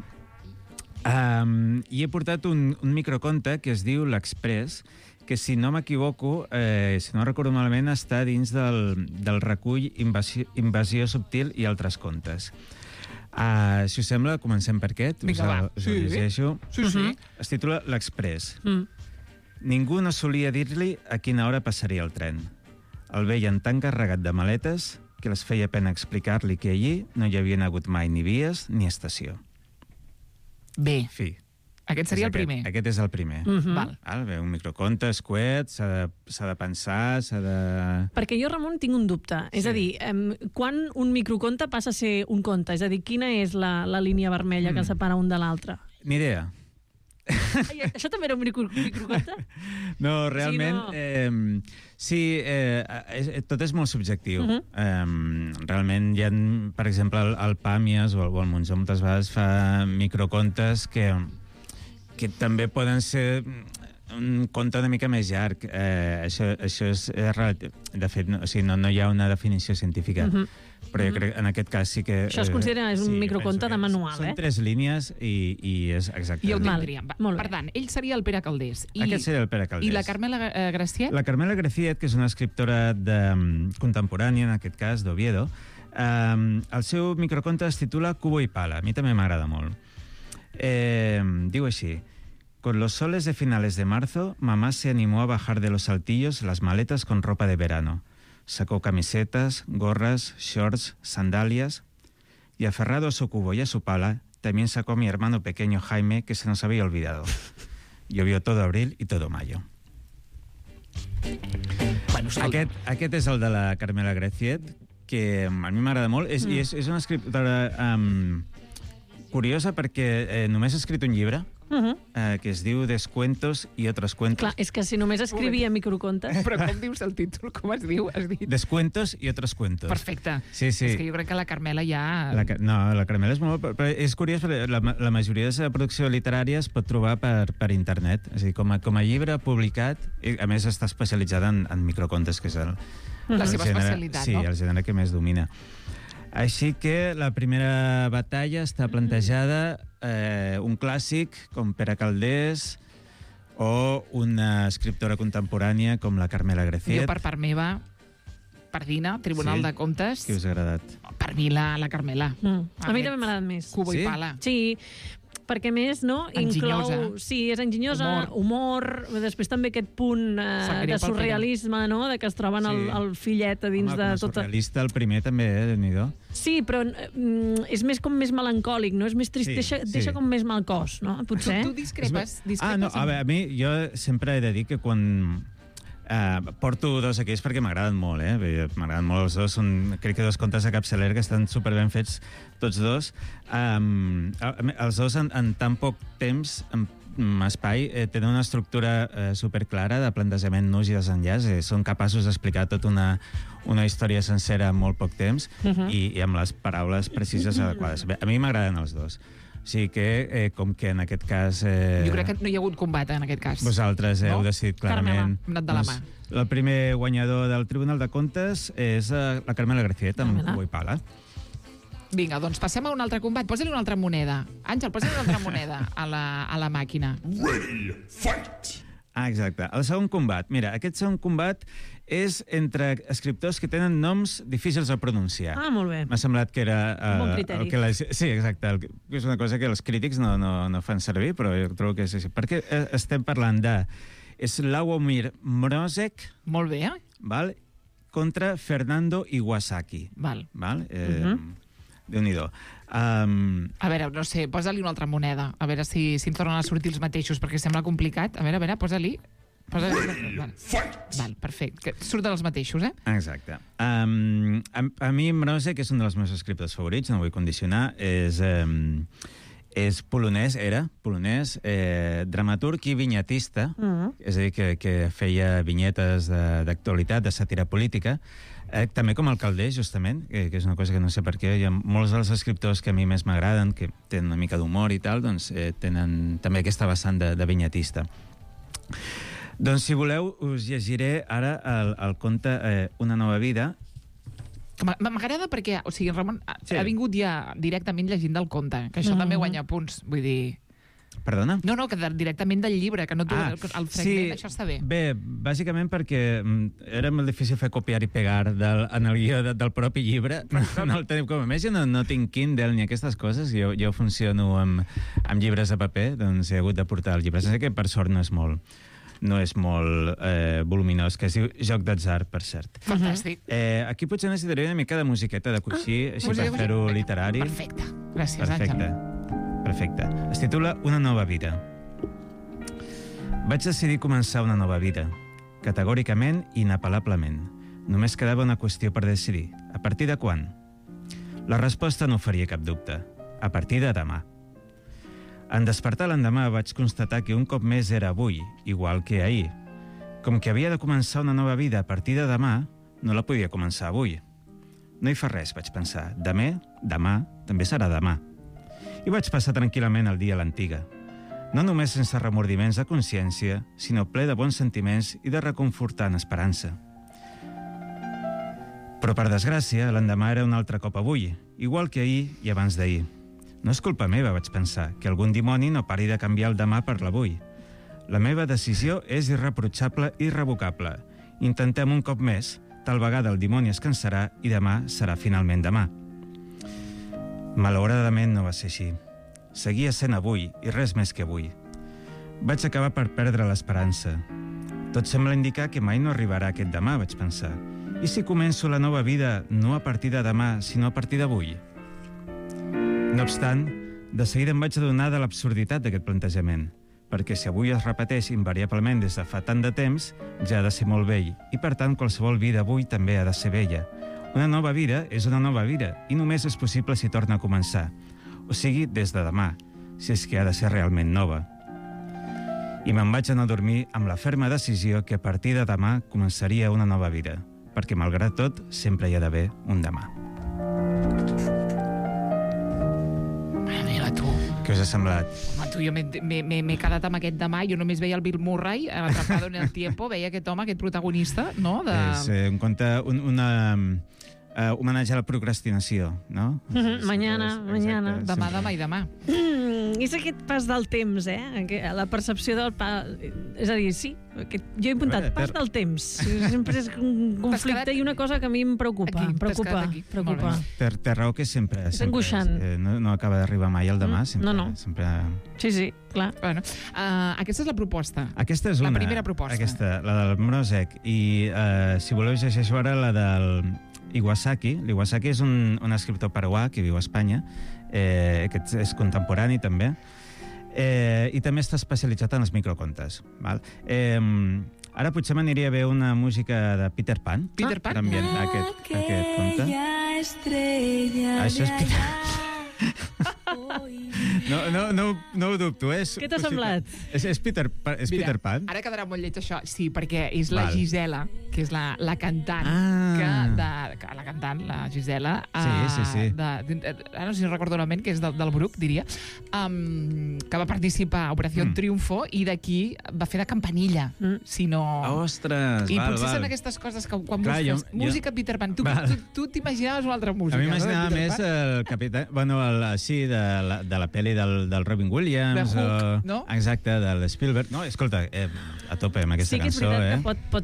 [SPEAKER 9] I he portat un microconte que es diu L'Express, que si no m'equivoco, si no recordo malament, està dins del recull Invasió subtil i altres contes. Si us sembla, comencem per aquest.
[SPEAKER 3] Vinga, va.
[SPEAKER 9] Us el llegeixo.
[SPEAKER 3] Sí.
[SPEAKER 9] Es titula L'Express. Ningú no solia dir-li a quina hora passaria el tren. El veien tan carregat de maletes que les feia pena explicar-li que allí no hi havien hagut mai ni vies ni estació.
[SPEAKER 3] Bé.
[SPEAKER 9] Fi.
[SPEAKER 3] Aquest seria el primer.
[SPEAKER 9] Aquest és el primer.
[SPEAKER 3] Val.
[SPEAKER 9] Bé, un microconte, escuet, s'ha de pensar, s'ha de...
[SPEAKER 7] Perquè jo, Ramon, tinc un dubte. És a dir, quan un microconte passa a ser un conte? És a dir, quina és la línia vermella que separa un de l'altre?
[SPEAKER 9] Ni idea.
[SPEAKER 7] Ai, això també era un microconte?
[SPEAKER 9] No, realment, tot és molt subjectiu. Realment hi ha, per exemple, el Pàmies o el Monzó moltes vegades fa microcontes que també poden ser un conte una mica més llarg. Això és relatiu. De fet, no hi ha una definició científica. Però jo crec que en aquest cas sí que...
[SPEAKER 7] Això es considera un microconte de manual,
[SPEAKER 9] Són 3 línies i és exactament...
[SPEAKER 3] I ho tindríem. Per tant, ell seria el Pere Calders.
[SPEAKER 9] Aquest seria el Pere Calders.
[SPEAKER 3] I la Carmela Graciet?
[SPEAKER 9] La Carmela Graciet, que és una escriptora contemporània, en aquest cas, d'Oviedo, el seu microconte es titula Cubo y Pala. A mi també m'agrada molt. Diu així: con los soles de finales de marzo, mamá se animó a bajar de los altillos las maletas con ropa de verano. Sacó camisetas, gorras, shorts, sandalias y, aferrado a su cubo y a su pala, también sacó a mi hermano pequeño Jaime, que se nos había olvidado. Llovió todo abril y todo mayo. Bueno, aquest és el de la Carmela Graciet, que a mi m'agrada molt. És una escriptora curiosa perquè només ha escrit un llibre, que es diu Descuentos y otros cuentos.
[SPEAKER 7] Clar, és que si només escrivia microcontes...
[SPEAKER 3] Però com dius el títol? Com es diu? Has dit?
[SPEAKER 9] Descuentos y otros cuentos.
[SPEAKER 3] Perfecte.
[SPEAKER 9] Sí.
[SPEAKER 3] És que jo crec que la Carmela ja...
[SPEAKER 9] La Carmela és molt... Però és curiós perquè la majoria de la producció literària es pot trobar per internet. És a dir, com a llibre publicat, i a més està especialitzada en microcontes, que és
[SPEAKER 3] la seva especialitat,
[SPEAKER 9] no? Sí, el gènere que més domina. Així que la primera batalla està plantejada un clàssic com Pere Calders o una escriptora contemporània com la Carmela Graciet.
[SPEAKER 3] Jo, per part meva, Pardina, Tribunal de Comptes...
[SPEAKER 9] Qui us ha agradat?
[SPEAKER 3] Per mi, la Carmela.
[SPEAKER 7] A mi també m'ha agradat més.
[SPEAKER 3] Cubo i pala.
[SPEAKER 7] Sí, perquè més, no?
[SPEAKER 3] Enginyosa.
[SPEAKER 7] Sí, és enginyosa, humor, després també aquest punt de surrealisme, no?, de que es troben el fillet a dins de tota...
[SPEAKER 9] Surrealista, el primer també, déu-n'hi-do.
[SPEAKER 7] Sí, però és més com més melancòlic, no? És més trist, deixa com més mal cos, no? Potser.
[SPEAKER 3] Tu discrepes?
[SPEAKER 9] No, a mi, jo sempre he de dir que quan Porto dos aquí perquè m'agraden molt, m'agraden molt els dos. Són, crec que, dos contes de capçaler que estan superben fets, tots dos. Els dos, en tan poc temps, en espai, tenen una estructura superclara de plantejament, nus i desenllaç. Són capaços d'explicar tota una història sencera en molt poc temps i amb les paraules precises adequades. Bé, a mi m'agraden els dos. O sigui que, com que en aquest cas...
[SPEAKER 3] Jo crec que no hi ha hagut combat, en aquest cas.
[SPEAKER 9] Vosaltres heu decidit clarament...
[SPEAKER 3] Hem anat de la mà.
[SPEAKER 9] El primer guanyador del Tribunal de Comptes és la Carmela Graciet, amb Cubo i Pala.
[SPEAKER 3] Vinga, doncs passem a un altre combat. Posa-li una altra moneda. Àngel, posa-li una altra moneda a la màquina.
[SPEAKER 10] Ready, fight!
[SPEAKER 9] Exacte. El segon combat. Mira, aquest segon combat és entre escriptors que tenen noms difícils de pronunciar.
[SPEAKER 7] Molt bé.
[SPEAKER 9] M'ha semblat que era...
[SPEAKER 7] Bon criteri.
[SPEAKER 9] Sí, exacte. És una cosa que els crítics no fan servir, però jo trobo que és així. Perquè estem parlant de Slawomir Mrozek...
[SPEAKER 3] Molt bé.
[SPEAKER 9] Val? Contra Fernando Iwasaki.
[SPEAKER 3] Val.
[SPEAKER 9] Déu-n'hi-do.
[SPEAKER 3] A veure, no sé, posa-li una altra moneda. A veure si em tornen a sortir els mateixos, perquè sembla complicat. A veure, posa-li. Val, perfecte. Surten els mateixos,
[SPEAKER 9] Exacte. A mi, Mrozek és un dels meus escriptors favorits, no vull condicionar. És polonès, dramaturg i vinyetista, és a dir, que feia vinyetes d'actualitat, de sàtira política, també com el Calders, justament, que és una cosa que no sé per què. Hi ha molts dels escriptors que a mi més m'agraden, que tenen una mica d'humor i tal, doncs tenen també aquesta vessant de vinyetista. Doncs, si voleu, us llegiré ara el conte Una nova vida.
[SPEAKER 3] M'agrada perquè, o sigui, Ramon ha vingut ja directament llegint del conte, que això també guanya punts, vull dir...
[SPEAKER 9] Perdona?
[SPEAKER 3] No, que directament del llibre, que no tu el fragment, això està bé.
[SPEAKER 9] Bé, bàsicament perquè era molt difícil fer copiar i pegar en el guió del propi llibre. No el tenim com a més, jo no tinc Kindle ni aquestes coses, jo funciono amb llibres de paper, doncs he hagut de portar el llibre. Sé que per sort no és molt voluminós, que es diu Joc d'atzar, per cert.
[SPEAKER 3] Fantàstic.
[SPEAKER 9] Aquí potser necessitaré una mica de musiqueta de coixí, així per fer-ho literari.
[SPEAKER 3] Perfecte. Gràcies, Àngel.
[SPEAKER 9] Perfecte. Es titula Una nova vida. Vaig decidir començar una nova vida, categòricament i inapel·lablement. Només quedava una qüestió per decidir. A partir de quan? La resposta no oferia cap dubte. A partir de demà. En despertar l'endemà vaig constatar que un cop més era avui, igual que ahir. Com que havia de començar una nova vida a partir de demà, no la podia començar avui. No hi fa res, vaig pensar. Demà també serà demà. I vaig passar tranquil·lament el dia a l'antiga. No només sense remordiments de consciència, sinó ple de bons sentiments i de reconfortant esperança. Però, per desgràcia, l'endemà era un altre cop avui, igual que ahir i abans d'ahir. No és culpa meva, vaig pensar, que algun dimoni no pari de canviar el demà per l'avui. La meva decisió és irreprotxable i irrevocable. Intentem un cop més, tal vegada el dimoni es cansarà i demà serà finalment demà. Malauradament no va ser així. Seguia sent avui, i res més que avui. Vaig acabar per perdre l'esperança. Tot sembla indicar que mai no arribarà aquest demà, vaig pensar. I si començo la nova vida no a partir de demà, sinó a partir d'avui? No obstant, de seguida em vaig adonar de l'absurditat d'aquest plantejament, perquè si avui es repeteix invariablement des de fa tant de temps, ja ha de ser molt vell, i per tant qualsevol vida avui també ha de ser vella. Una nova vida és una nova vida, i només és possible si torna a començar. O sigui, des de demà, si és que ha de ser realment nova. I me'n vaig anar a dormir amb la ferma decisió que a partir de demà començaria una nova vida, perquè malgrat tot sempre hi ha d'haver un demà.
[SPEAKER 3] Mira, tu.
[SPEAKER 9] Què us ha semblat?
[SPEAKER 3] Home, tu, jo m'he quedat amb aquest demà, jo només veia el Bill Murray, Atrapado en el Tiempo, veia aquest home, aquest protagonista, no?
[SPEAKER 9] És un conte, homenatge a la procrastinació, no?
[SPEAKER 7] Mañana.
[SPEAKER 3] Demà i demà.
[SPEAKER 7] És aquest pas del temps, la percepció del pas... És a dir, sí, jo he apuntat pas del temps. Sempre és un conflicte i una cosa que a mi em preocupa.
[SPEAKER 9] Té raó que sempre...
[SPEAKER 7] És angoixant.
[SPEAKER 9] No acaba d'arribar mai el demà.
[SPEAKER 7] No. Sí, clar.
[SPEAKER 3] Bueno, aquesta és la proposta.
[SPEAKER 9] Aquesta és una.
[SPEAKER 3] La primera proposta.
[SPEAKER 9] Aquesta, la del Mrozek. I, si voleu, llegeixo ara la del Iwasaki. L'Iwasaki és un escriptor peruà que viu a Espanya, que és contemporani també, i també està especialitzat en els microcontes. Val? Ara potser m'aniria bé una música de Peter Pan.
[SPEAKER 3] Peter Pan?
[SPEAKER 9] Per ambientar aquest conte. Això és Peter Pan. No ho dubto, és...
[SPEAKER 7] Què t'ha semblat?
[SPEAKER 9] És Peter Pan?
[SPEAKER 3] Ara quedarà molt lleig això. Sí, perquè és la Gisela, que és la cantant. La cantant, la Gisela.
[SPEAKER 9] Sí.
[SPEAKER 3] Ara no sé si recordo el nom, que és del Bruc, diria, que va participar a Operació Triunfo i d'aquí va fer de campanilla. Si no...
[SPEAKER 9] Ostres,
[SPEAKER 3] I potser són aquestes coses que quan busques música Peter Pan, tu t'imaginaves una altra música.
[SPEAKER 9] A mi m'imaginava més el capità... Bueno, així, de la pel·li del Robin Williams.
[SPEAKER 3] De Hook, no?
[SPEAKER 9] Exacte, de l'Spielberg. No, escolta, a tope amb aquesta cançó.
[SPEAKER 7] Sí que és veritat que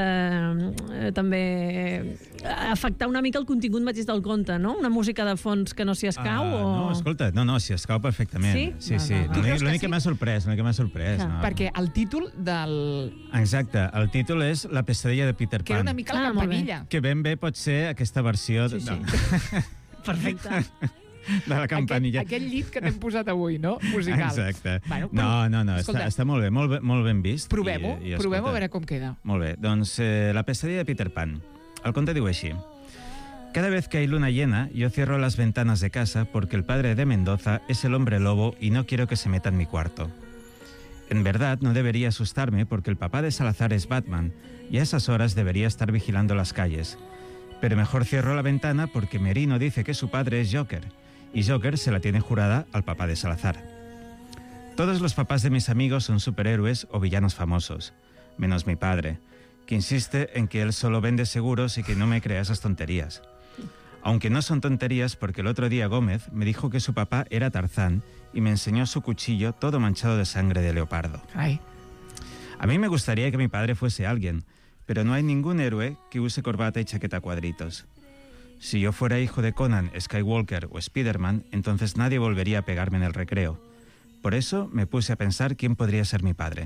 [SPEAKER 7] pot també afectar una mica el contingut mateix del conte, no? Una música de fons que no s'hi escau o...
[SPEAKER 9] No, escolta, si escau perfectament.
[SPEAKER 7] Sí?
[SPEAKER 9] Sí. L'únic que m'ha sorprès.
[SPEAKER 3] Perquè el títol del...
[SPEAKER 9] Exacte, el títol és La pesadilla de Peter Pan.
[SPEAKER 3] Que era una mica la campanilla.
[SPEAKER 9] Que ben bé pot ser aquesta versió...
[SPEAKER 7] Perfecte.
[SPEAKER 9] De la campanilla.
[SPEAKER 3] Aquest llit que t'hem posat avui, no? Musical.
[SPEAKER 9] Exacte.
[SPEAKER 3] Bueno,
[SPEAKER 9] no, està molt bé, molt ben vist.
[SPEAKER 3] Provem-ho a veure com queda.
[SPEAKER 9] Molt bé, doncs La pesadilla de Peter Pan. El conte diu així. Cada vez que hay luna llena, yo cierro las ventanas de casa porque el padre de Mendoza es el hombre lobo y no quiero que se meta en mi cuarto. En verdad, no debería asustarme porque el papá de Salazar es Batman y a esas horas debería estar vigilando las calles. Pero mejor cierro la ventana porque Merino dice que su padre es Joker y Joker se la tiene jurada al papá de Salazar. Todos los papás de mis amigos son superhéroes o villanos famosos, menos mi padre, que insiste en que él solo vende seguros y que no me crea esas tonterías. Aunque no son tonterías porque el otro día Gómez me dijo que su papá era Tarzán y me enseñó su cuchillo todo manchado de sangre de leopardo.
[SPEAKER 3] Ay.
[SPEAKER 9] A mí me gustaría que mi padre fuese alguien, pero no hay ningún héroe que use corbata y chaqueta a cuadritos. Si yo fuera hijo de Conan, Skywalker o Spiderman, entonces nadie volvería a pegarme en el recreo. Por eso me puse a pensar quién podría ser mi padre.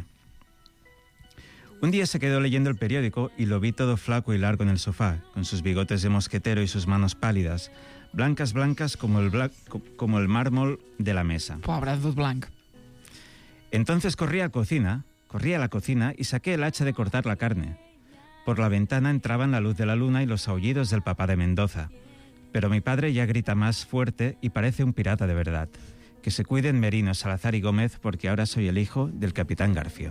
[SPEAKER 9] Un día se quedó leyendo el periódico y lo vi todo flaco y largo en el sofá, con sus bigotes de mosquetero y sus manos pálidas, blancas como el mármol de la mesa.
[SPEAKER 3] Pobre Dut Blanc.
[SPEAKER 9] Entonces corrí a la cocina y saqué el hacha de cortar la carne. Por la ventana entraban la luz de la luna y los aullidos del papá de Mendoza. Pero mi padre ya grita más fuerte y parece un pirata de verdad. Que se cuiden Merino, Salazar y Gómez porque ahora soy el hijo del capitán Garfio.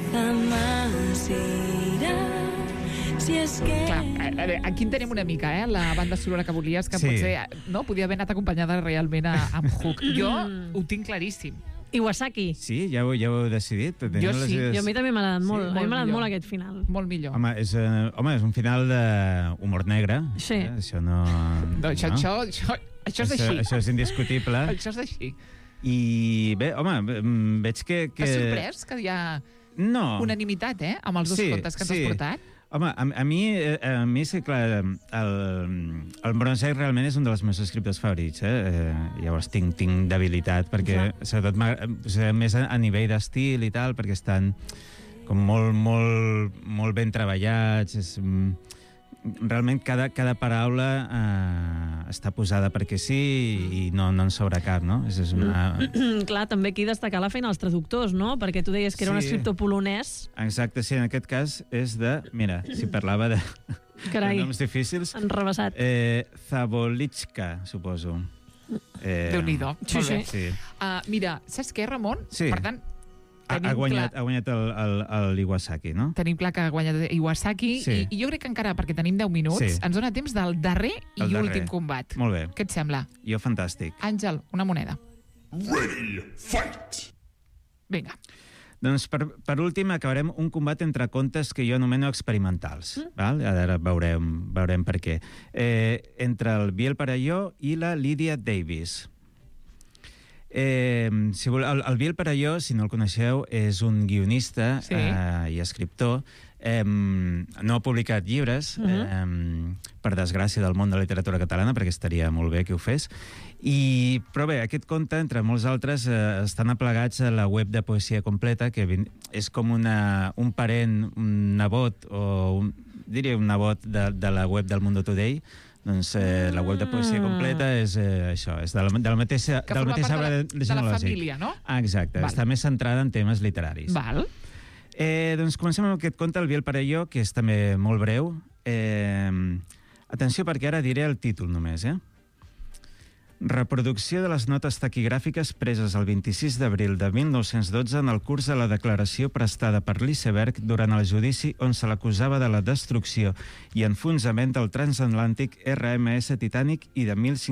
[SPEAKER 3] Clar, aquí en tenim una mica, la banda sonora que volies, que potser podia haver anat acompanyada realment amb Hook. Jo ho tinc claríssim.
[SPEAKER 7] Iwasaki.
[SPEAKER 9] Sí, ja ho heu decidit?
[SPEAKER 3] Jo sí.
[SPEAKER 7] A mi també m'ha agradat molt. A mi m'ha agradat molt aquest final.
[SPEAKER 3] Molt millor.
[SPEAKER 9] Home, és un final d'humor negre.
[SPEAKER 7] Sí.
[SPEAKER 9] Això no...
[SPEAKER 3] Això és així.
[SPEAKER 9] Això és indiscutible.
[SPEAKER 3] Això és així.
[SPEAKER 9] I bé, home, veig que...
[SPEAKER 3] T'has sorprès que hi ha unanimitat, amb els dos contes que t'has portat?
[SPEAKER 9] Home, a mi sí, clar, el Bronze realment és un dels meus escriptors favorits, llavors tinc debilitat, perquè sobretot més a nivell d'estil i tal, perquè estan com molt ben treballats, realment cada paraula està posada perquè sí i no en sobra cap, no?
[SPEAKER 7] Clar, també aquí destacar la feina dels traductors, no? Perquè tu deies que era un escriptor polonès.
[SPEAKER 9] Exacte, sí, en aquest cas és de... Mira, si parlava de noms difícils...
[SPEAKER 7] Enrevessat.
[SPEAKER 9] Zabolitschka, suposo.
[SPEAKER 3] Déu-n'hi-do.
[SPEAKER 7] Sí.
[SPEAKER 3] Mira, saps què, Ramon?
[SPEAKER 9] Sí.
[SPEAKER 3] Per tant,
[SPEAKER 9] ha guanyat l'Iwasaki, no?
[SPEAKER 3] Tenim clar que ha guanyat Iwasaki i jo crec que encara, perquè tenim 10 minuts, ens dona temps del darrer i últim combat.
[SPEAKER 9] Molt bé.
[SPEAKER 3] Què et sembla?
[SPEAKER 9] Jo fantàstic.
[SPEAKER 3] Àngel, una moneda.
[SPEAKER 10] Ready, fight!
[SPEAKER 3] Vinga.
[SPEAKER 9] Doncs per últim acabarem un combat entre contes que jo anomeno experimentals. Val? Ara veurem per què. Entre el Biel Parelló i la Lydia Davis. El Biel Parelló, si no el coneixeu, és un guionista i escriptor. No ha publicat llibres, per desgràcia del món de la literatura catalana, perquè estaria molt bé que ho fes. Però bé, aquest conte, entre molts altres, estan aplegats a la web de Poesia Completa, que és com un parent, un nebot, diria un nebot de la web del Mundo Today. Doncs la web de Poesia Completa és això, és de la mateixa
[SPEAKER 3] arbre genealògic. De la família, no?
[SPEAKER 9] Exacte, està més centrada en temes literaris.
[SPEAKER 3] Val.
[SPEAKER 9] Doncs comencem amb aquest conte, El Biel Parelló, que és també molt breu. Atenció, perquè ara diré el títol només, Reproducció de les notes taquigràfiques preses el 26 d'abril de 1912 en el curs de la declaració prestada per l'iceberg durant el judici on se l'acusava de la destrucció i enfonsament del transatlàntic RMS Titanic i de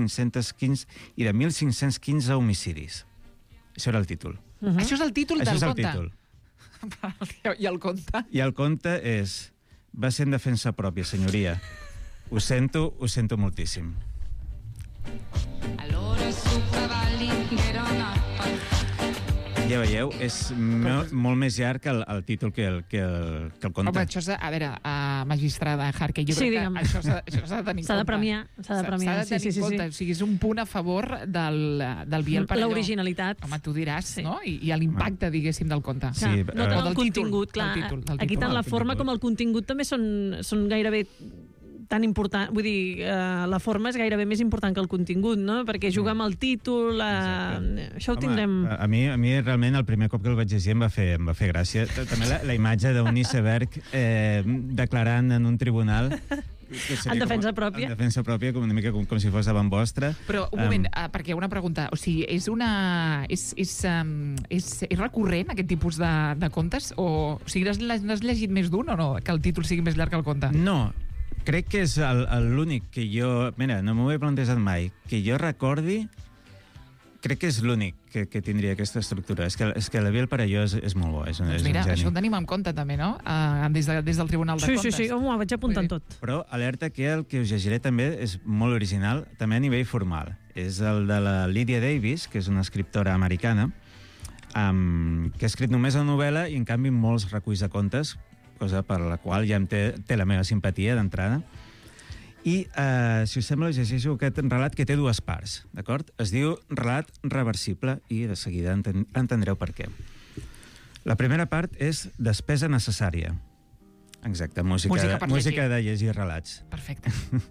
[SPEAKER 9] 1.515 homicidis. Això era el títol.
[SPEAKER 3] Això és el títol del conte?
[SPEAKER 9] Això és el títol.
[SPEAKER 3] I el conte?
[SPEAKER 9] I el conte és... Va ser en defensa pròpia, senyoria. Ho sento moltíssim. Ja veieu, és molt més llarg que el títol que el conte.
[SPEAKER 3] Home, això és, a veure, magistrada Jarque, jo crec que això s'ha de tenir en compte.
[SPEAKER 7] S'ha de premiar.
[SPEAKER 3] S'ha de tenir en compte. O sigui, és un punt a favor del Biel Parelló.
[SPEAKER 7] L'originalitat.
[SPEAKER 3] Home, tu diràs, no? I l'impacte, diguéssim, del conte.
[SPEAKER 7] Sí, no tant el contingut, clar. Aquí tant la forma com el contingut també són gairebé tan important, vull dir, la forma és gairebé més important que el contingut, no? Perquè jugar amb el títol, això ho tindrem...
[SPEAKER 9] A mi realment el primer cop que el vaig llegir em va fer gràcia. També la imatge d'un iceberg declarant en un tribunal...
[SPEAKER 7] En defensa pròpia.
[SPEAKER 9] En defensa pròpia, una mica com si fos davant vostre.
[SPEAKER 3] Però, un moment, perquè una pregunta. O sigui, és recurrent aquest tipus de contes? O sigui, n'has llegit més d'un o no? Que el títol sigui més llarg que el conte?
[SPEAKER 9] No. Crec que és l'únic que jo... Mira, no m'ho he plantejat mai. Que jo recordi, crec que és l'únic que tindria aquesta estructura. És que El Biel Parelló és molt bo, és un
[SPEAKER 3] mira,
[SPEAKER 9] geni.
[SPEAKER 3] això ho tenim en compte també, no? Des del Tribunal de Comptes.
[SPEAKER 7] Sí, m'ho vaig apuntant tot.
[SPEAKER 9] Però alerta que el que us llegiré també és molt original, també a nivell formal. És el de la Lydia Davis, que és una escriptora americana, que ha escrit només una novel·la i, en canvi, molts reculls de contes, cosa per la qual ja em té la meva simpatia d'entrada. I, si us sembla, llegeixo aquest relat que té dues parts, d'acord? Es diu relat reversible i de seguida entendreu per què. La primera part és despesa necessària. Exacte, música de llegir relats.
[SPEAKER 3] Perfecte.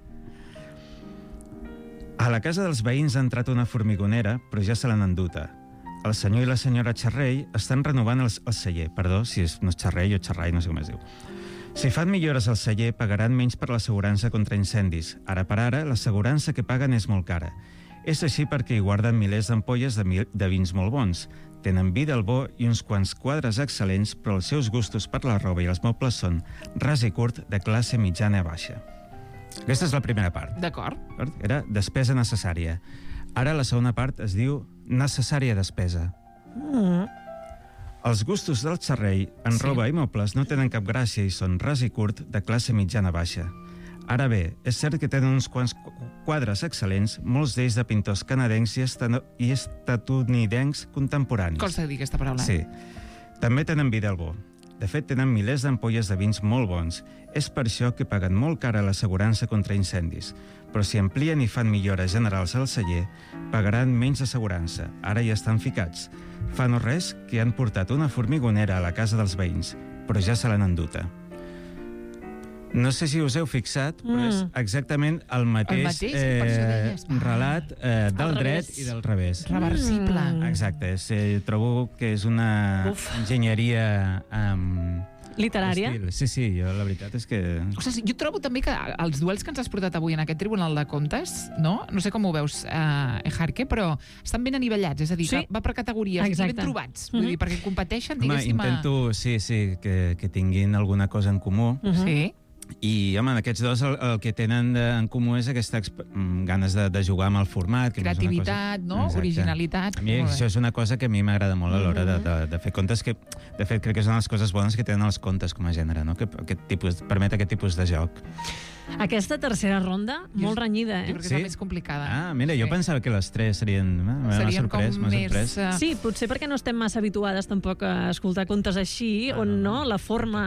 [SPEAKER 9] A la casa dels veïns ha entrat una formigonera, però ja se l'han enduta. El senyor i la senyora Xarrell estan renovant el celler. Perdó, si no és Xarrell o Xarrai, no sé com es diu. Si fan millores al celler, pagaran menys per l'assegurança contra incendis. Ara per ara, l'assegurança que paguen és molt cara. És així perquè hi guarden milers d'ampolles de vins molt bons. Tenen vi del bo i uns quants quadres excel·lents, però els seus gustos per la roba i els mobles són ras i curt de classe mitjana a baixa. Aquesta és la primera part.
[SPEAKER 3] D'acord.
[SPEAKER 9] Era despesa necessària. Ara la segona part es diu necessària despesa. Els gustos del Xarrell en roba i mobles no tenen cap gràcia i són ras i curt de classe mitjana baixa. Ara bé, és cert que tenen uns quants quadres excel·lents, molts d'ells de pintors canadencs i estatunidencs contemporanis.
[SPEAKER 3] Costa dir aquesta paraula.
[SPEAKER 9] Sí. També tenen vi del bo. De fet, tenen milers d'ampolles de vins molt bons. És per això que paguen molt cara l'assegurança contra incendis. Però si amplien i fan millores generals al celler, pagaran menys assegurança. Ara ja estan ficats. Fa no res que han portat una formigonera a la casa dels veïns, però ja se l'han enduta. No sé si us heu fixat, però és exactament el mateix relat del dret i del revés.
[SPEAKER 3] Reversible.
[SPEAKER 9] Exacte. Trobo que és una enginyeria
[SPEAKER 7] literària.
[SPEAKER 9] Sí, jo la veritat és que...
[SPEAKER 3] Ostres, jo trobo també que els duels que ens has portat avui en aquest Tribunal de Comptes, no sé com ho veus, Jarque, però estan ben anivellats, és a dir, que va per categories, i ben trobats, vull dir, perquè competeixen, diguéssim...
[SPEAKER 9] Intento, que tinguin alguna cosa en comú.
[SPEAKER 3] Sí.
[SPEAKER 9] I, home, aquests dos el que tenen en comú és aquesta ganes de jugar amb el format.
[SPEAKER 3] Creativitat, no? Originalitat.
[SPEAKER 9] A mi això és una cosa que a mi m'agrada molt a l'hora de fer contes, que de fet crec que són les coses bones que tenen els contes com a gènere, no? Que permet aquest tipus de joc.
[SPEAKER 7] Aquesta tercera ronda, molt renyida,
[SPEAKER 3] Jo crec que és la més complicada.
[SPEAKER 9] Mira, jo pensava que les tres serien
[SPEAKER 3] com més...
[SPEAKER 7] Sí, potser perquè no estem massa habituades tampoc a escoltar contes així, on la forma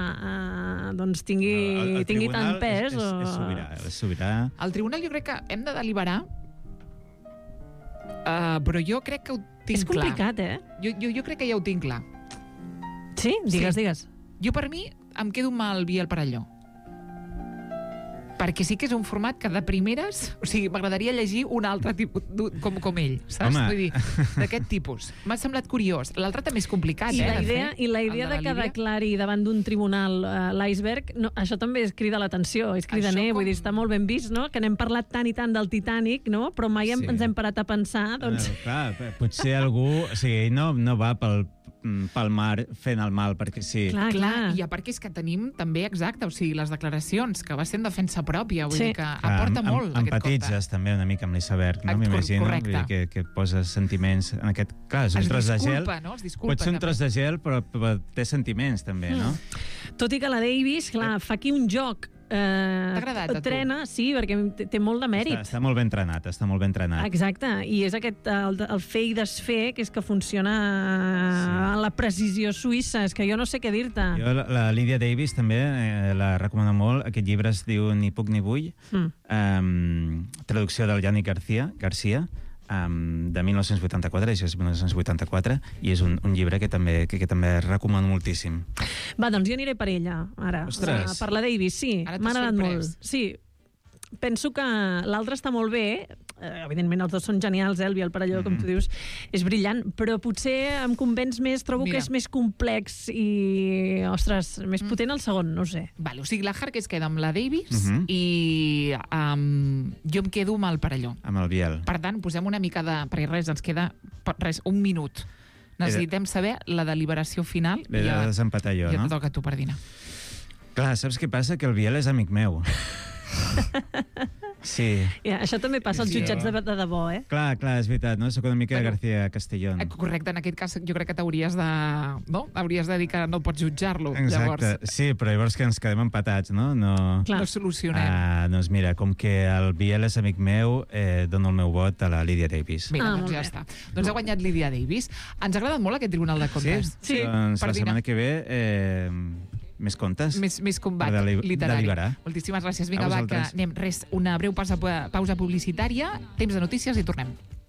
[SPEAKER 7] tingui tant pes.
[SPEAKER 9] És sobirà.
[SPEAKER 3] Al tribunal jo crec que hem de deliberar, però jo crec que ho tinc clar.
[SPEAKER 7] És complicat,
[SPEAKER 3] Jo crec que ja ho tinc clar.
[SPEAKER 7] Sí? Digues.
[SPEAKER 3] Jo, per mi, em quedo amb el Biel Parelló. Perquè sí que és un format que de primeres... O sigui, m'agradaria llegir un altre tipus com ell, saps?
[SPEAKER 9] Home.
[SPEAKER 3] Vull dir, d'aquest tipus. M'ha semblat curiós. L'altre també és complicat,
[SPEAKER 7] I la idea de que declari davant d'un tribunal l'iceberg, no, això també es crida l'atenció, és cridaner, vull dir, està molt ben vist, no? Que n'hem parlat tant i tant del Titanic, no? Però mai ens hem parat a pensar, doncs...
[SPEAKER 9] Clar, potser algú... O sigui, ell no va pel mar fent el mal, perquè sí.
[SPEAKER 3] Clar. I a part que és que tenim també, exacte, o sigui, les declaracions, que va ser en defensa pròpia, vull dir que aporta molt aquest conte.
[SPEAKER 9] Empatitzes també una mica amb l'iceberg, no? M'imagino.
[SPEAKER 3] Correcte.
[SPEAKER 9] Que poses sentiments en aquest cas. Un tros de gel. Pot ser un tros de gel, però té sentiments també, no?
[SPEAKER 7] Tot i que la Davis, clar, fa aquí un joc.
[SPEAKER 3] T'ha agradat a tu?
[SPEAKER 7] Trena, sí, perquè té molt de mèrit.
[SPEAKER 9] Està molt ben entrenat,
[SPEAKER 7] Exacte, i és aquest, el fer i desfer, que és que funciona a la precisió suïssa, és que jo no sé què dir-te.
[SPEAKER 9] Jo, la Lydia Davis també la recomano molt. Aquest llibre es diu Ni puc ni vull, traducció del Yannick Garcia, de 1984, això és 1984, i és un llibre que també recomano moltíssim.
[SPEAKER 7] Va, doncs jo aniré per ella, ara.
[SPEAKER 9] Ostres.
[SPEAKER 7] Per la Davis, sí. M'ha agradat molt. Sí. Penso que l'altre està molt bé, evidentment els dos són genials, el Biel Perelló, com tu dius, és brillant, però potser em convenç més, trobo que és més complex i, ostres, més potent el segon, no ho sé.
[SPEAKER 3] Val, o sigui, la Hark es queda amb la Davis i jo em quedo amb el Perelló.
[SPEAKER 9] Amb el Biel.
[SPEAKER 3] Per tant, posem una mica de... Perquè res, ens queda un minut. Necessitem saber la deliberació final.
[SPEAKER 9] L'he de desempatar jo, no?
[SPEAKER 3] Ja et toca a tu per dinar.
[SPEAKER 9] Clar, saps què passa? Que el Biel és amic meu. Sí.
[SPEAKER 7] Això també passa als jutjats de debò, eh?
[SPEAKER 9] Clar, és veritat, no? Soc una mica García Castellón.
[SPEAKER 3] Correcte, en aquest cas jo crec que t'hauries de... No? Hauries de dir que no pots jutjar-lo,
[SPEAKER 9] exacte.
[SPEAKER 3] Llavors.
[SPEAKER 9] Sí, però llavors que ens quedem empatats, no? No
[SPEAKER 3] solucionem.
[SPEAKER 9] Doncs mira, com que el Biel és amic meu, dono el meu vot a la Lydia Davis.
[SPEAKER 3] Mira, doncs ja està. Doncs ha guanyat Lydia Davis. Ens ha agradat molt aquest Tribunal de Comptes.
[SPEAKER 9] Sí. Doncs la setmana que ve... més contes.
[SPEAKER 3] Més combat literari. Moltíssimes gràcies. Vinga, va, que anem. Una breu pausa publicitària, temps de notícies i tornem.